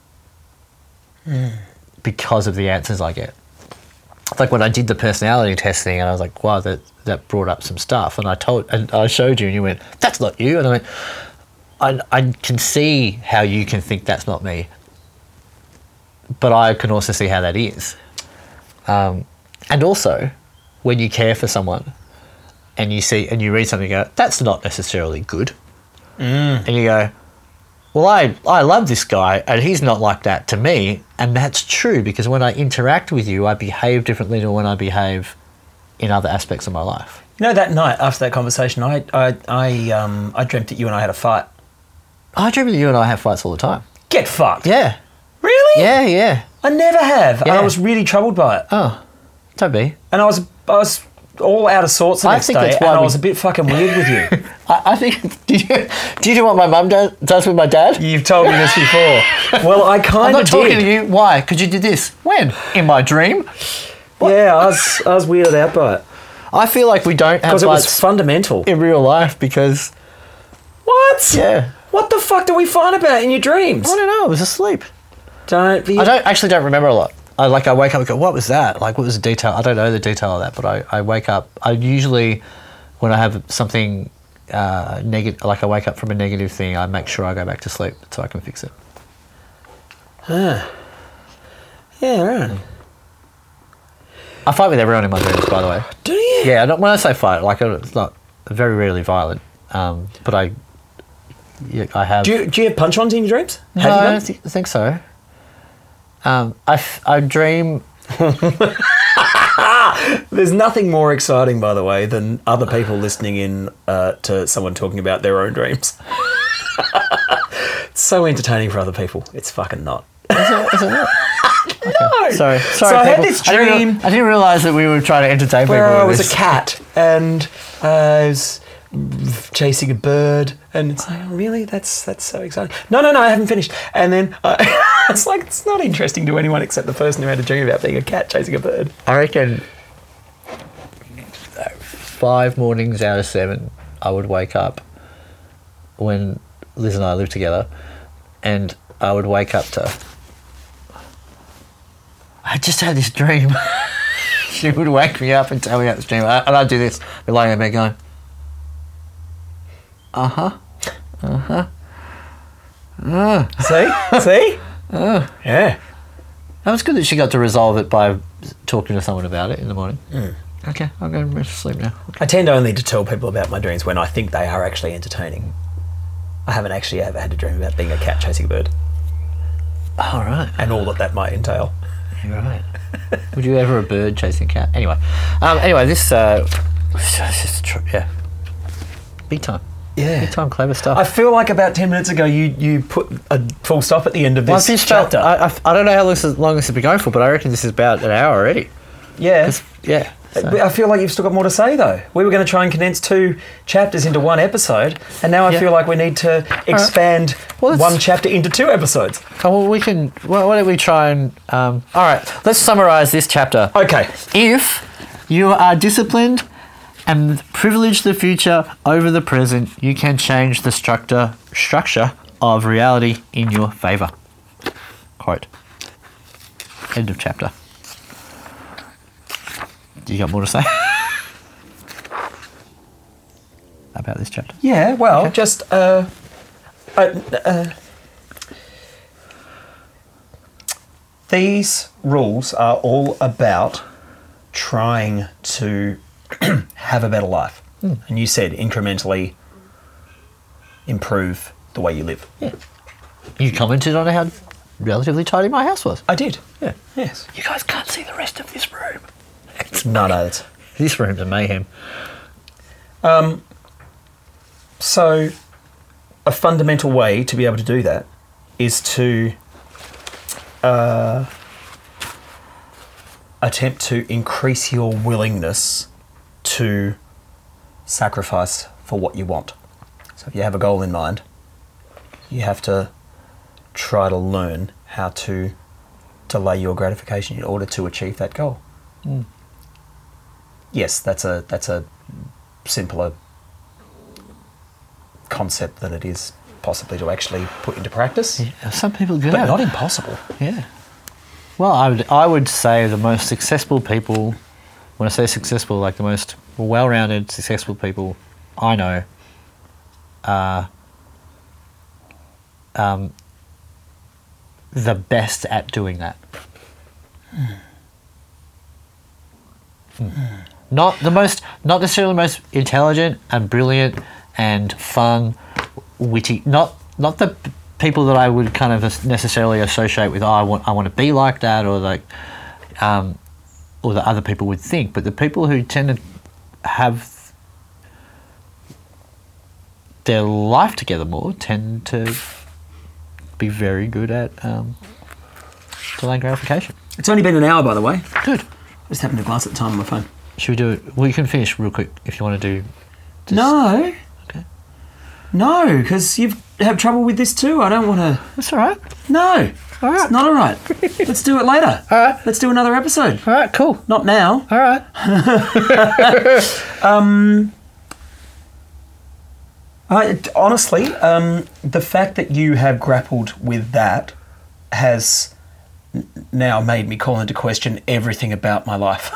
because of the answers I get. Like when I did the personality testing and I was like, wow, that brought up some stuff. And I showed you and you went, that's not you. And I went, I can see how you can think that's not me. But I can also see how that is. And also, when you care for someone and you read something and go, that's not necessarily good. And you go, well, I love this guy and he's not like that to me. And that's true because when I interact with you, I behave differently to when I behave in other aspects of my life. That night after that conversation, I dreamt that you and I had a fight. I dream that you and I have fights all the time. Get fucked. Yeah. Really? Yeah. I never have. Yeah. And I was really troubled by it. Oh, don't be. And I was all out of sorts the next day, and I was a bit fucking weird with you. I think. Do you know what my mum does with my dad? You've told me this before. Well, I kind I'm of not talking to you. Why? Because you did this. When? In my dream? What? Yeah, I was weirded out by it. I feel like we don't have because it was fights fundamental in real life because. What? Yeah. What the fuck do we fight about in your dreams? I don't know. I was asleep. Don't be. I don't remember a lot. I wake up and go, what was that? Like, what was the detail? I don't know the detail of that, but I wake up. I usually, when I have something negative, like I wake up from a negative thing, I make sure I go back to sleep so I can fix it. Yeah, right. I fight with everyone in my dreams, by the way. Do you? Yeah, when I say fight, like it's not very rarely violent, but I have. Do you have punch-ons in your dreams? No, Have you I done? don't think so. I dream. There's nothing more exciting, by the way, than other people listening in to someone talking about their own dreams. It's so entertaining for other people. It's fucking not. Is it not? No. Sorry. So I had this dream I didn't realise that we were trying to entertain people. where I with was this. a cat and I was chasing a bird, and it's like, oh, really? That's so exciting. No, I haven't finished. And then it's like, it's not interesting to anyone except the person who had a dream about being a cat chasing a bird. I reckon 5 mornings out of 7, I would wake up when Liz and I lived together, and I would wake up to, I just had this dream. She would wake me up and tell me about this dream. And I'd do this. Be lying in bed going, See? Yeah. That was good that she got to resolve it by talking to someone about it in the morning. Okay, I'm going to sleep now. I tend only to tell people about my dreams when I think they are actually entertaining. I haven't actually ever had a dream about being a cat chasing a bird All right. and all that might entail. You're right. Would you ever a bird chasing a cat? Anyway, this is true. Yeah, big time. Yeah. Big time clever stuff. I feel like about 10 minutes ago you put a full stop at the end of this chapter. I don't know how long this has been going for, but I reckon this is about an hour already. Yeah. Yeah. So. I feel like you've still got more to say, though. We were going to try and condense 2 chapters into 1 episode, and now I feel like we need to expand one chapter into 2 episodes. Oh, well, we can... Well, why don't we try and... all right, let's summarise this chapter. Okay. If you are disciplined and privilege the future over the present, you can change the structure of reality in your favour. Quote. End of chapter. Do you got more to say about this chapter? Yeah, well, just these rules are all about trying to have a better life. And you said incrementally improve the way you live. Yeah. You commented on how relatively tidy my house was. I did. Yeah. Yes. You guys can't see the rest of this room. No, it's... This room's a mayhem. So, a fundamental way to be able to do that is to attempt to increase your willingness to sacrifice for what you want. So if you have a goal in mind, you have to try to learn how to delay your gratification in order to achieve that goal. Yes, that's a simpler concept than it is possibly to actually put into practice. Yeah, some people do. But not impossible. Yeah. Well, I would say the most successful people, when I say successful, like the most well-rounded, successful people I know are the best at doing that. Not necessarily the most intelligent and brilliant and fun, witty. Not the people that I would kind of necessarily associate with. I want to be like that, or like, or that other people would think. But the people who tend to have their life together more tend to be very good at delaying gratification. It's only been an hour, by the way. Good. I just happened to glance at the time on my phone. Should we do it? Well, you can finish real quick if you want to do... No. Okay. No, because you have trouble with this too. I don't want to... That's all right. No. All right. It's not all right. Let's do it later. All right. Let's do another episode. All right, cool. Not now. All right. Honestly, the fact that you have grappled with that has now made me call into question everything about my life.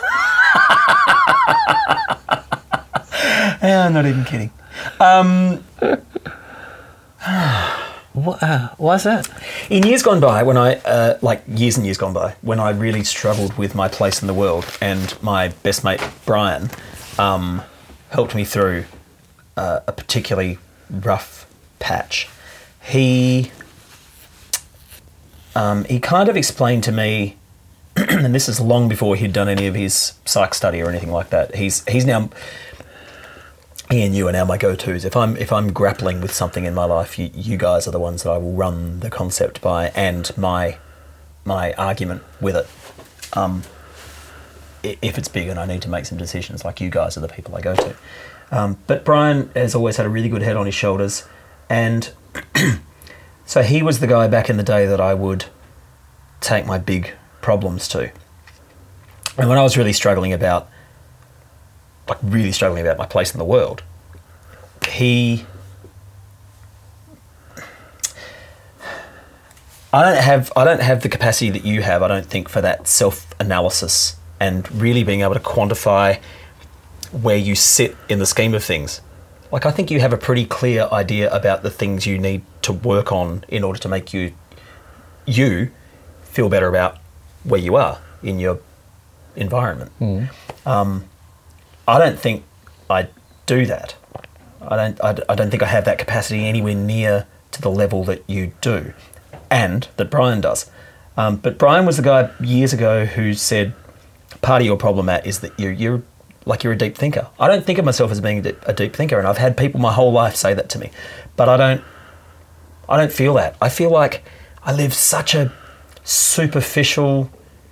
I'm not even kidding. Why's that? In years gone by, when I, years and years gone by, when I really struggled with my place in the world, and my best mate, Brian, helped me through a particularly rough patch. He kind of explained to me, and this is long before he'd done any of his psych study or anything like that. He's now... He and you are now my go-tos. If I'm grappling with something in my life, you guys are the ones that I will run the concept by and my argument with it. If it's big and I need to make some decisions, like you guys are the people I go to. But Brian has always had a really good head on his shoulders, and so he was the guy back in the day that I would take my big problems to. And when I was really struggling about my place in the world, I don't have the capacity that you have, I don't think, for that self-analysis and really being able to quantify where you sit in the scheme of things. Like, I think you have a pretty clear idea about the things you need to work on in order to make you feel better about where you are in your environment. I don't think I do that. I don't think I have that capacity anywhere near to the level that you do, and that Brian does. But Brian was the guy years ago who said, part of your problem, Matt, is that you're a deep thinker. I don't think of myself as being a deep thinker, and I've had people my whole life say that to me, but I don't feel that. I feel like I live such a superficial.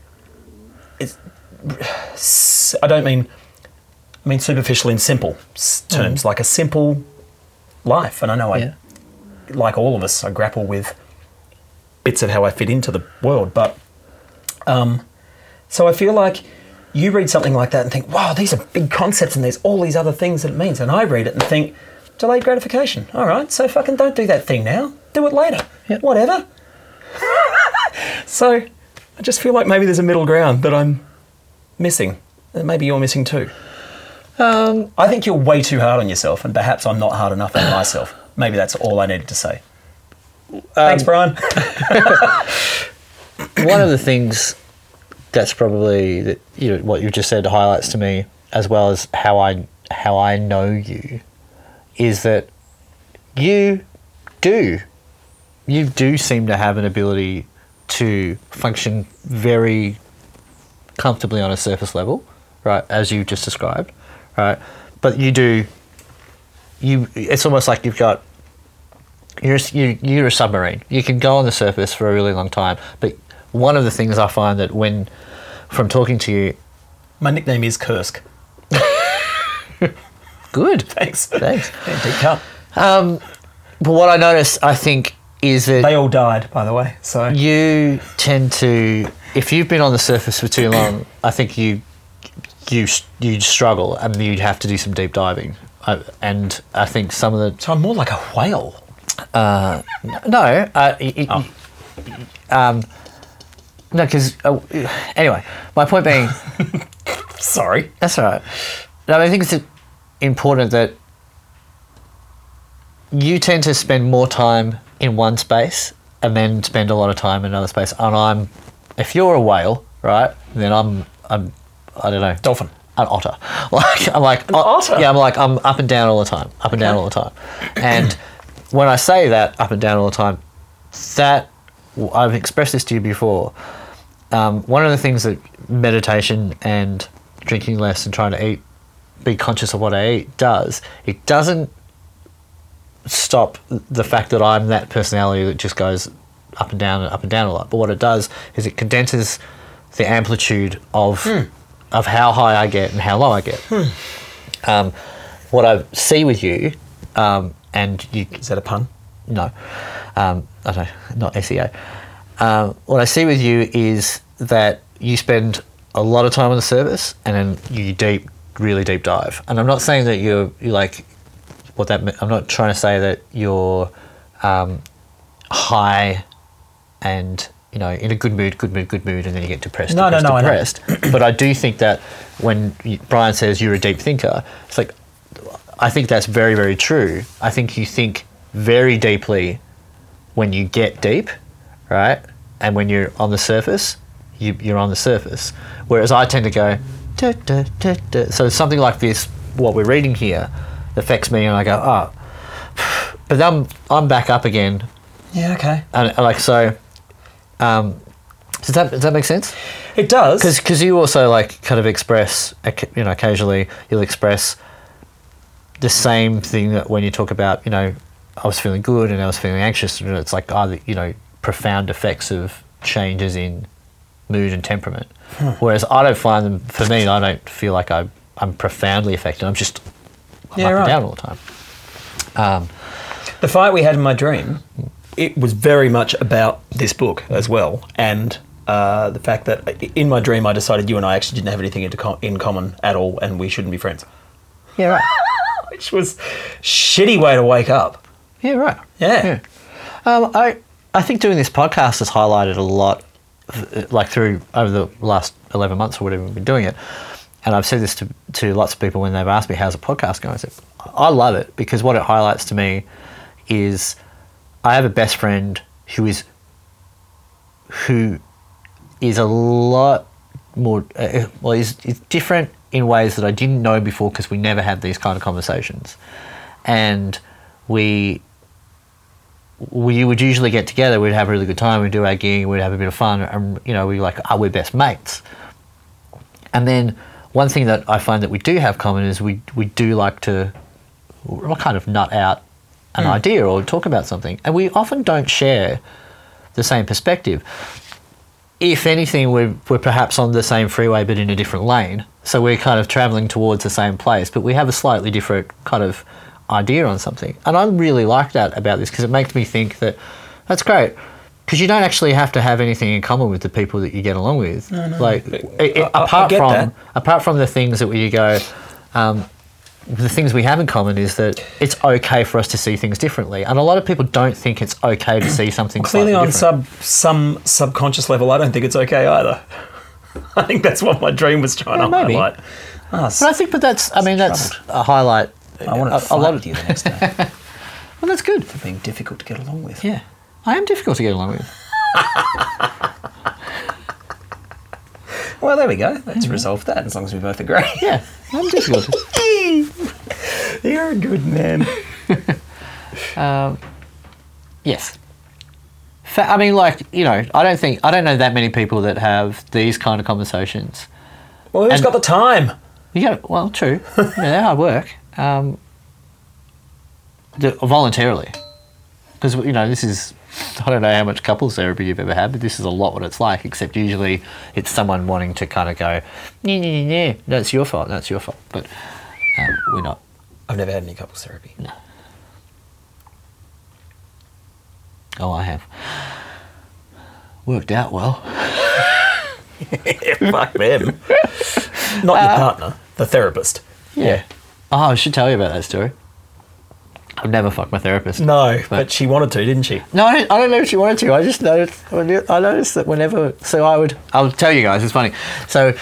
I mean superficial in simple terms, like a simple life. And I know like all of us, I grapple with bits of how I fit into the world. But so I feel like you read something like that and think, wow, these are big concepts and there's all these other things that it means. And I read it and think, delayed gratification. All right, so fucking don't do that thing now. Do it later. Yep. Whatever. So I just feel like maybe there's a middle ground that I'm missing. And maybe you're missing too. I think you're way too hard on yourself, and perhaps I'm not hard enough on myself. Maybe that's all I needed to say. Thanks, Brian. One of the things that's probably what you just said highlights to me, as well as how I know you, is that you do seem to have an ability to function very comfortably on a surface level, right, as you just described, right? But it's almost like you're a submarine. You can go on the surface for a really long time, but one of the things I find that from talking to you... My nickname is Kursk. Good. Thanks. Yeah, deep cut. But what I notice, I think, is that... They all died, by the way, so... You tend to... If you've been on the surface for too long, I think you'd struggle and you'd have to do some deep diving. And I think some of the... So I'm more like a whale. No. No, because... anyway, my point being... Sorry. That's all right. No, I think it's important that you tend to spend more time in one space and then spend a lot of time in another space. And if you're a whale, right, then I'm I don't know. Dolphin. An otter. An otter? Yeah, I'm up and down all the time. Up and down all the time. And when I say that, up and down all the time, that, I've expressed this to you before, one of the things that meditation and drinking less and trying to be conscious of what I eat does, it doesn't stop the fact that I'm that personality that just goes up and down a lot. But what it does is it condenses the amplitude of how high I get and how low I get. What I see with you, and you... Is that a pun? No. I don't know, not SEO. What I see with you is that you spend a lot of time on the surface and then you really deep dive. And I'm not saying that you're like... I'm not trying to say that you're high and, in a good mood, and then you get depressed. No, depressed. But I do think that when Brian says you're a deep thinker, it's like, I think that's very, very true. I think you think very deeply when you get deep, right? And when you're on the surface, you're on the surface. Whereas I tend to go, da, da, da, da. So something like this, what we're reading here, affects me, and I go, oh. But then I'm back up again. Yeah, okay. And does that make sense? It does. Because you also kind of express, occasionally you'll express the same thing that when you talk about, I was feeling good and I was feeling anxious, and it's like either, profound effects of changes in mood and temperament. Whereas I don't find them, for me, I don't feel like I'm profoundly affected. I'm just up and down all the time. The fight we had in my dream, it was very much about this book as well, and the fact that in my dream I decided you and I actually didn't have anything in common at all, and we shouldn't be friends. Yeah, right. which was shitty way to wake up. Yeah, right. Yeah. I think doing this podcast has highlighted a lot, like through over the last 11 months or whatever we've been doing it. And I've said this to lots of people when they've asked me, how's a podcast going? I said, I love it because what it highlights to me is I have a best friend who is a lot more, is different in ways that I didn't know before because we never had these kind of conversations. And we would usually get together, we'd have a really good time, we'd do our gig, we'd have a bit of fun, and, we're best mates. And then one thing that I find that we do have common is we do like to kind of nut out an idea or talk about something. And we often don't share the same perspective. If anything, we're perhaps on the same freeway but in a different lane. So we're kind of travelling towards the same place, but we have a slightly different kind of idea on something. And I really like that about this because it makes me think that that's great. Because you don't actually have to have anything in common with the people that you get along with. No. Like, apart from the things that you go, the things we have in common is that it's okay for us to see things differently. And a lot of people don't think it's okay to see something Clearly slightly on different. some subconscious level, I don't think it's okay either. I think that's what my dream was trying to maybe. highlight. But I think, that's a highlight. I want to fight with you the next day Well, that's good. for being difficult to get along with. Yeah. I am difficult to get along with. Well, there we go. Let's resolve that as long as we both agree. Yeah, I'm difficult. You're a good man. Yes. I mean, I don't know that many people that have these kind of conversations. Well, who's got the time? Well, true. They're hard work. Voluntarily. Because, this is, I don't know how much couples therapy you've ever had, but this is a lot what it's like, except usually it's someone wanting to kind of go, nah, that's your fault. But we're not. I've never had any couples therapy. No. Oh, I have. Worked out well. Fuck them. Not your partner, the therapist. Yeah. Oh, I should tell you about that story. I've never fucked my therapist. No, but she wanted to, didn't she? No, I don't know if she wanted to. I just noticed. I noticed that whenever. So I'll tell you guys. It's funny. So,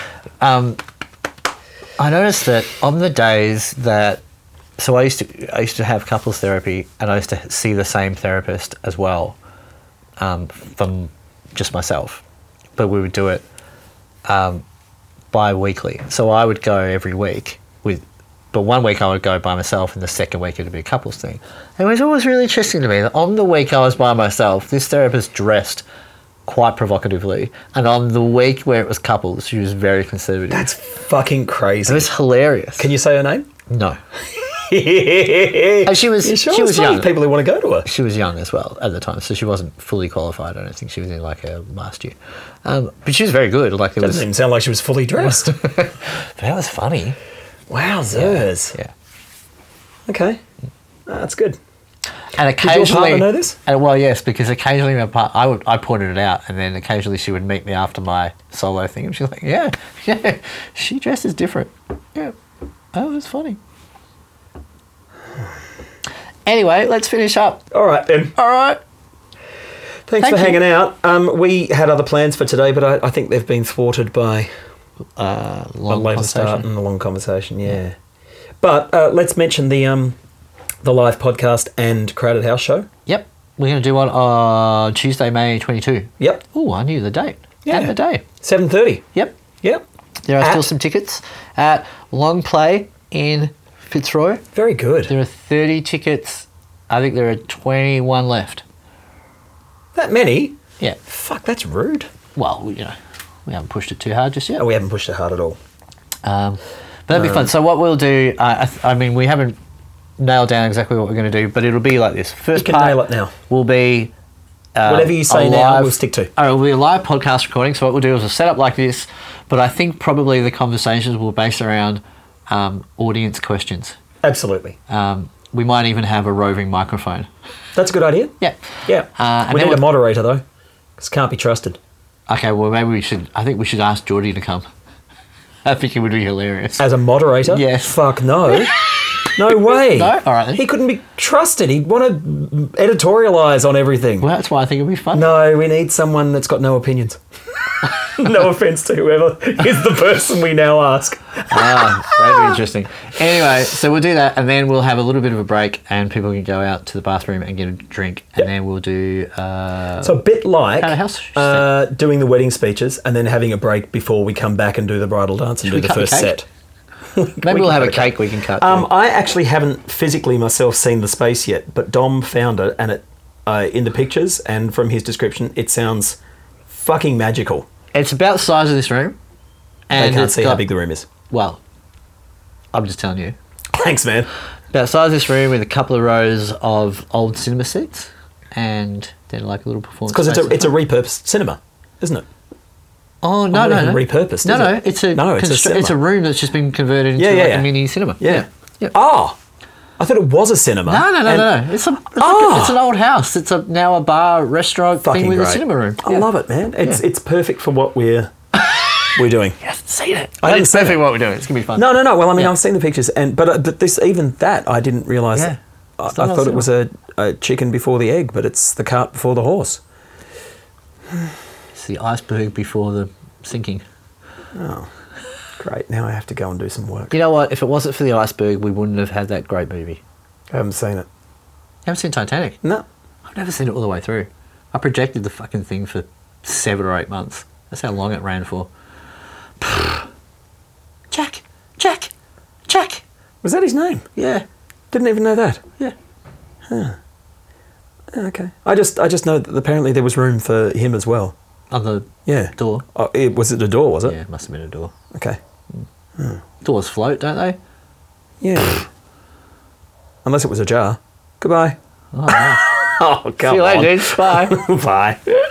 I noticed that on the days that. So I used to have couples therapy, and I used to see the same therapist as well, from just myself, but we would do it bi-weekly. So I would go every week but one week I would go by myself, and the second week it would be a couples thing. And it was always really interesting to me that on the week I was by myself, this therapist dressed quite provocatively, and on the week where it was couples, she was very conservative. That's fucking crazy. It was hilarious. Can you say her name? No. And she was young. People who want to go to her. She was young as well at the time, so she wasn't fully qualified. I don't think she was in her last year, but she was very good. Doesn't even sound like she was fully dressed. That was funny. Wowzers. Yeah. Okay. That's good. And occasionally, did your partner know this? Well, yes, because occasionally I pointed it out, and then occasionally she would meet me after my solo thing, and she's like, "Yeah, she dresses different." Yeah, oh, it was funny. Anyway, let's finish up. All right, then. All right. Thanks for hanging out. We had other plans for today, but I think they've been thwarted by a later start and a long conversation. Yeah. But let's mention the live podcast and Crowded House show. Yep. We're going to do one on Tuesday, May 22. Yep. Oh, I knew the date. Yeah. And the day. 7:30. Yep. Yep. There are still some tickets at Long Play in Fitzroy. Very good. There are 30 tickets. I think there are 21 left. That many? Yeah. Fuck, that's rude. Well, we haven't pushed it too hard just yet. Oh, we haven't pushed it hard at all. But that'd be fun. So what we'll do, I mean, we haven't nailed down exactly what we're going to do, but it'll be like this. First You can nail it now. will be... Whatever you say now, we'll stick to. It'll be a live podcast recording, so what we'll do is we'll set up like this, but I think probably the conversations will base around audience questions. Absolutely. We might even have a roving microphone. That's a good idea. Yeah. Yeah. We need a moderator, though, because can't be trusted. Okay, well, maybe we should ask Geordie to come. I think it would be hilarious. As a moderator? Yes. Fuck no. No way. No? All right then. He couldn't be trusted. He'd want to editorialise on everything. Well, that's why I think it'll be fun. No, we need someone that's got no opinions. No offence to whoever is the person we now ask. That'd be interesting. Anyway, so we'll do that, and then we'll have a little bit of a break, and people can go out to the bathroom and get a drink, and then we'll do. So a bit like At a house doing the wedding speeches and then having a break before we come back and do the bridal dance and Should we do the cut the first cake? set. Maybe we'll have a cut a cake we can cut. I actually haven't physically myself seen the space yet, but Dom found it, and it in the pictures and from his description, it sounds fucking magical. It's about the size of this room. And They can't it's see how got- big the room is. Well, I'm just telling you. Thanks, man. About the size of this room with a couple of rows of old cinema seats, and then like a little performance. Because space at it's a the front. repurposed cinema, isn't it? Oh no, not no, even no. repurposed, No, is no, it? it's a No, it's a cinema. it's a room that's just been converted into Yeah, like yeah. a mini cinema. Yeah. Yeah. Oh, I thought it was a cinema. No. And- It's Oh. it's an old house. It's now a bar restaurant Fucking thing with great. a cinema room. I love it, man. It's perfect for what we're doing. You haven't seen it. I haven't It's seen perfect it. what we're doing. It's gonna be fun. No. Well, I mean, Yeah. I've seen the pictures, but this even that I didn't realise. Yeah. I It's not thought it a was a chicken before the egg, but it's the cart before the horse. It's the iceberg before the sinking. Great. Now I have to go and do some work. You know what? If it wasn't for the iceberg, we wouldn't have had that great movie. I haven't seen it. You haven't seen Titanic? No. I've never seen it all the way through. I projected the fucking thing for 7 or 8 months. That's how long it ran for. Jack! Was that his name? Yeah, Didn't even know that. yeah. Okay. I just know that apparently there was room for him as well. On the Yeah. door. Oh, was it a door? Was it? Yeah, it must have been a door. Okay. Doors float, don't they? Yeah. Unless it was a jar. Goodbye. Oh, nice. Oh, come See you on. later, dude. Bye. Bye.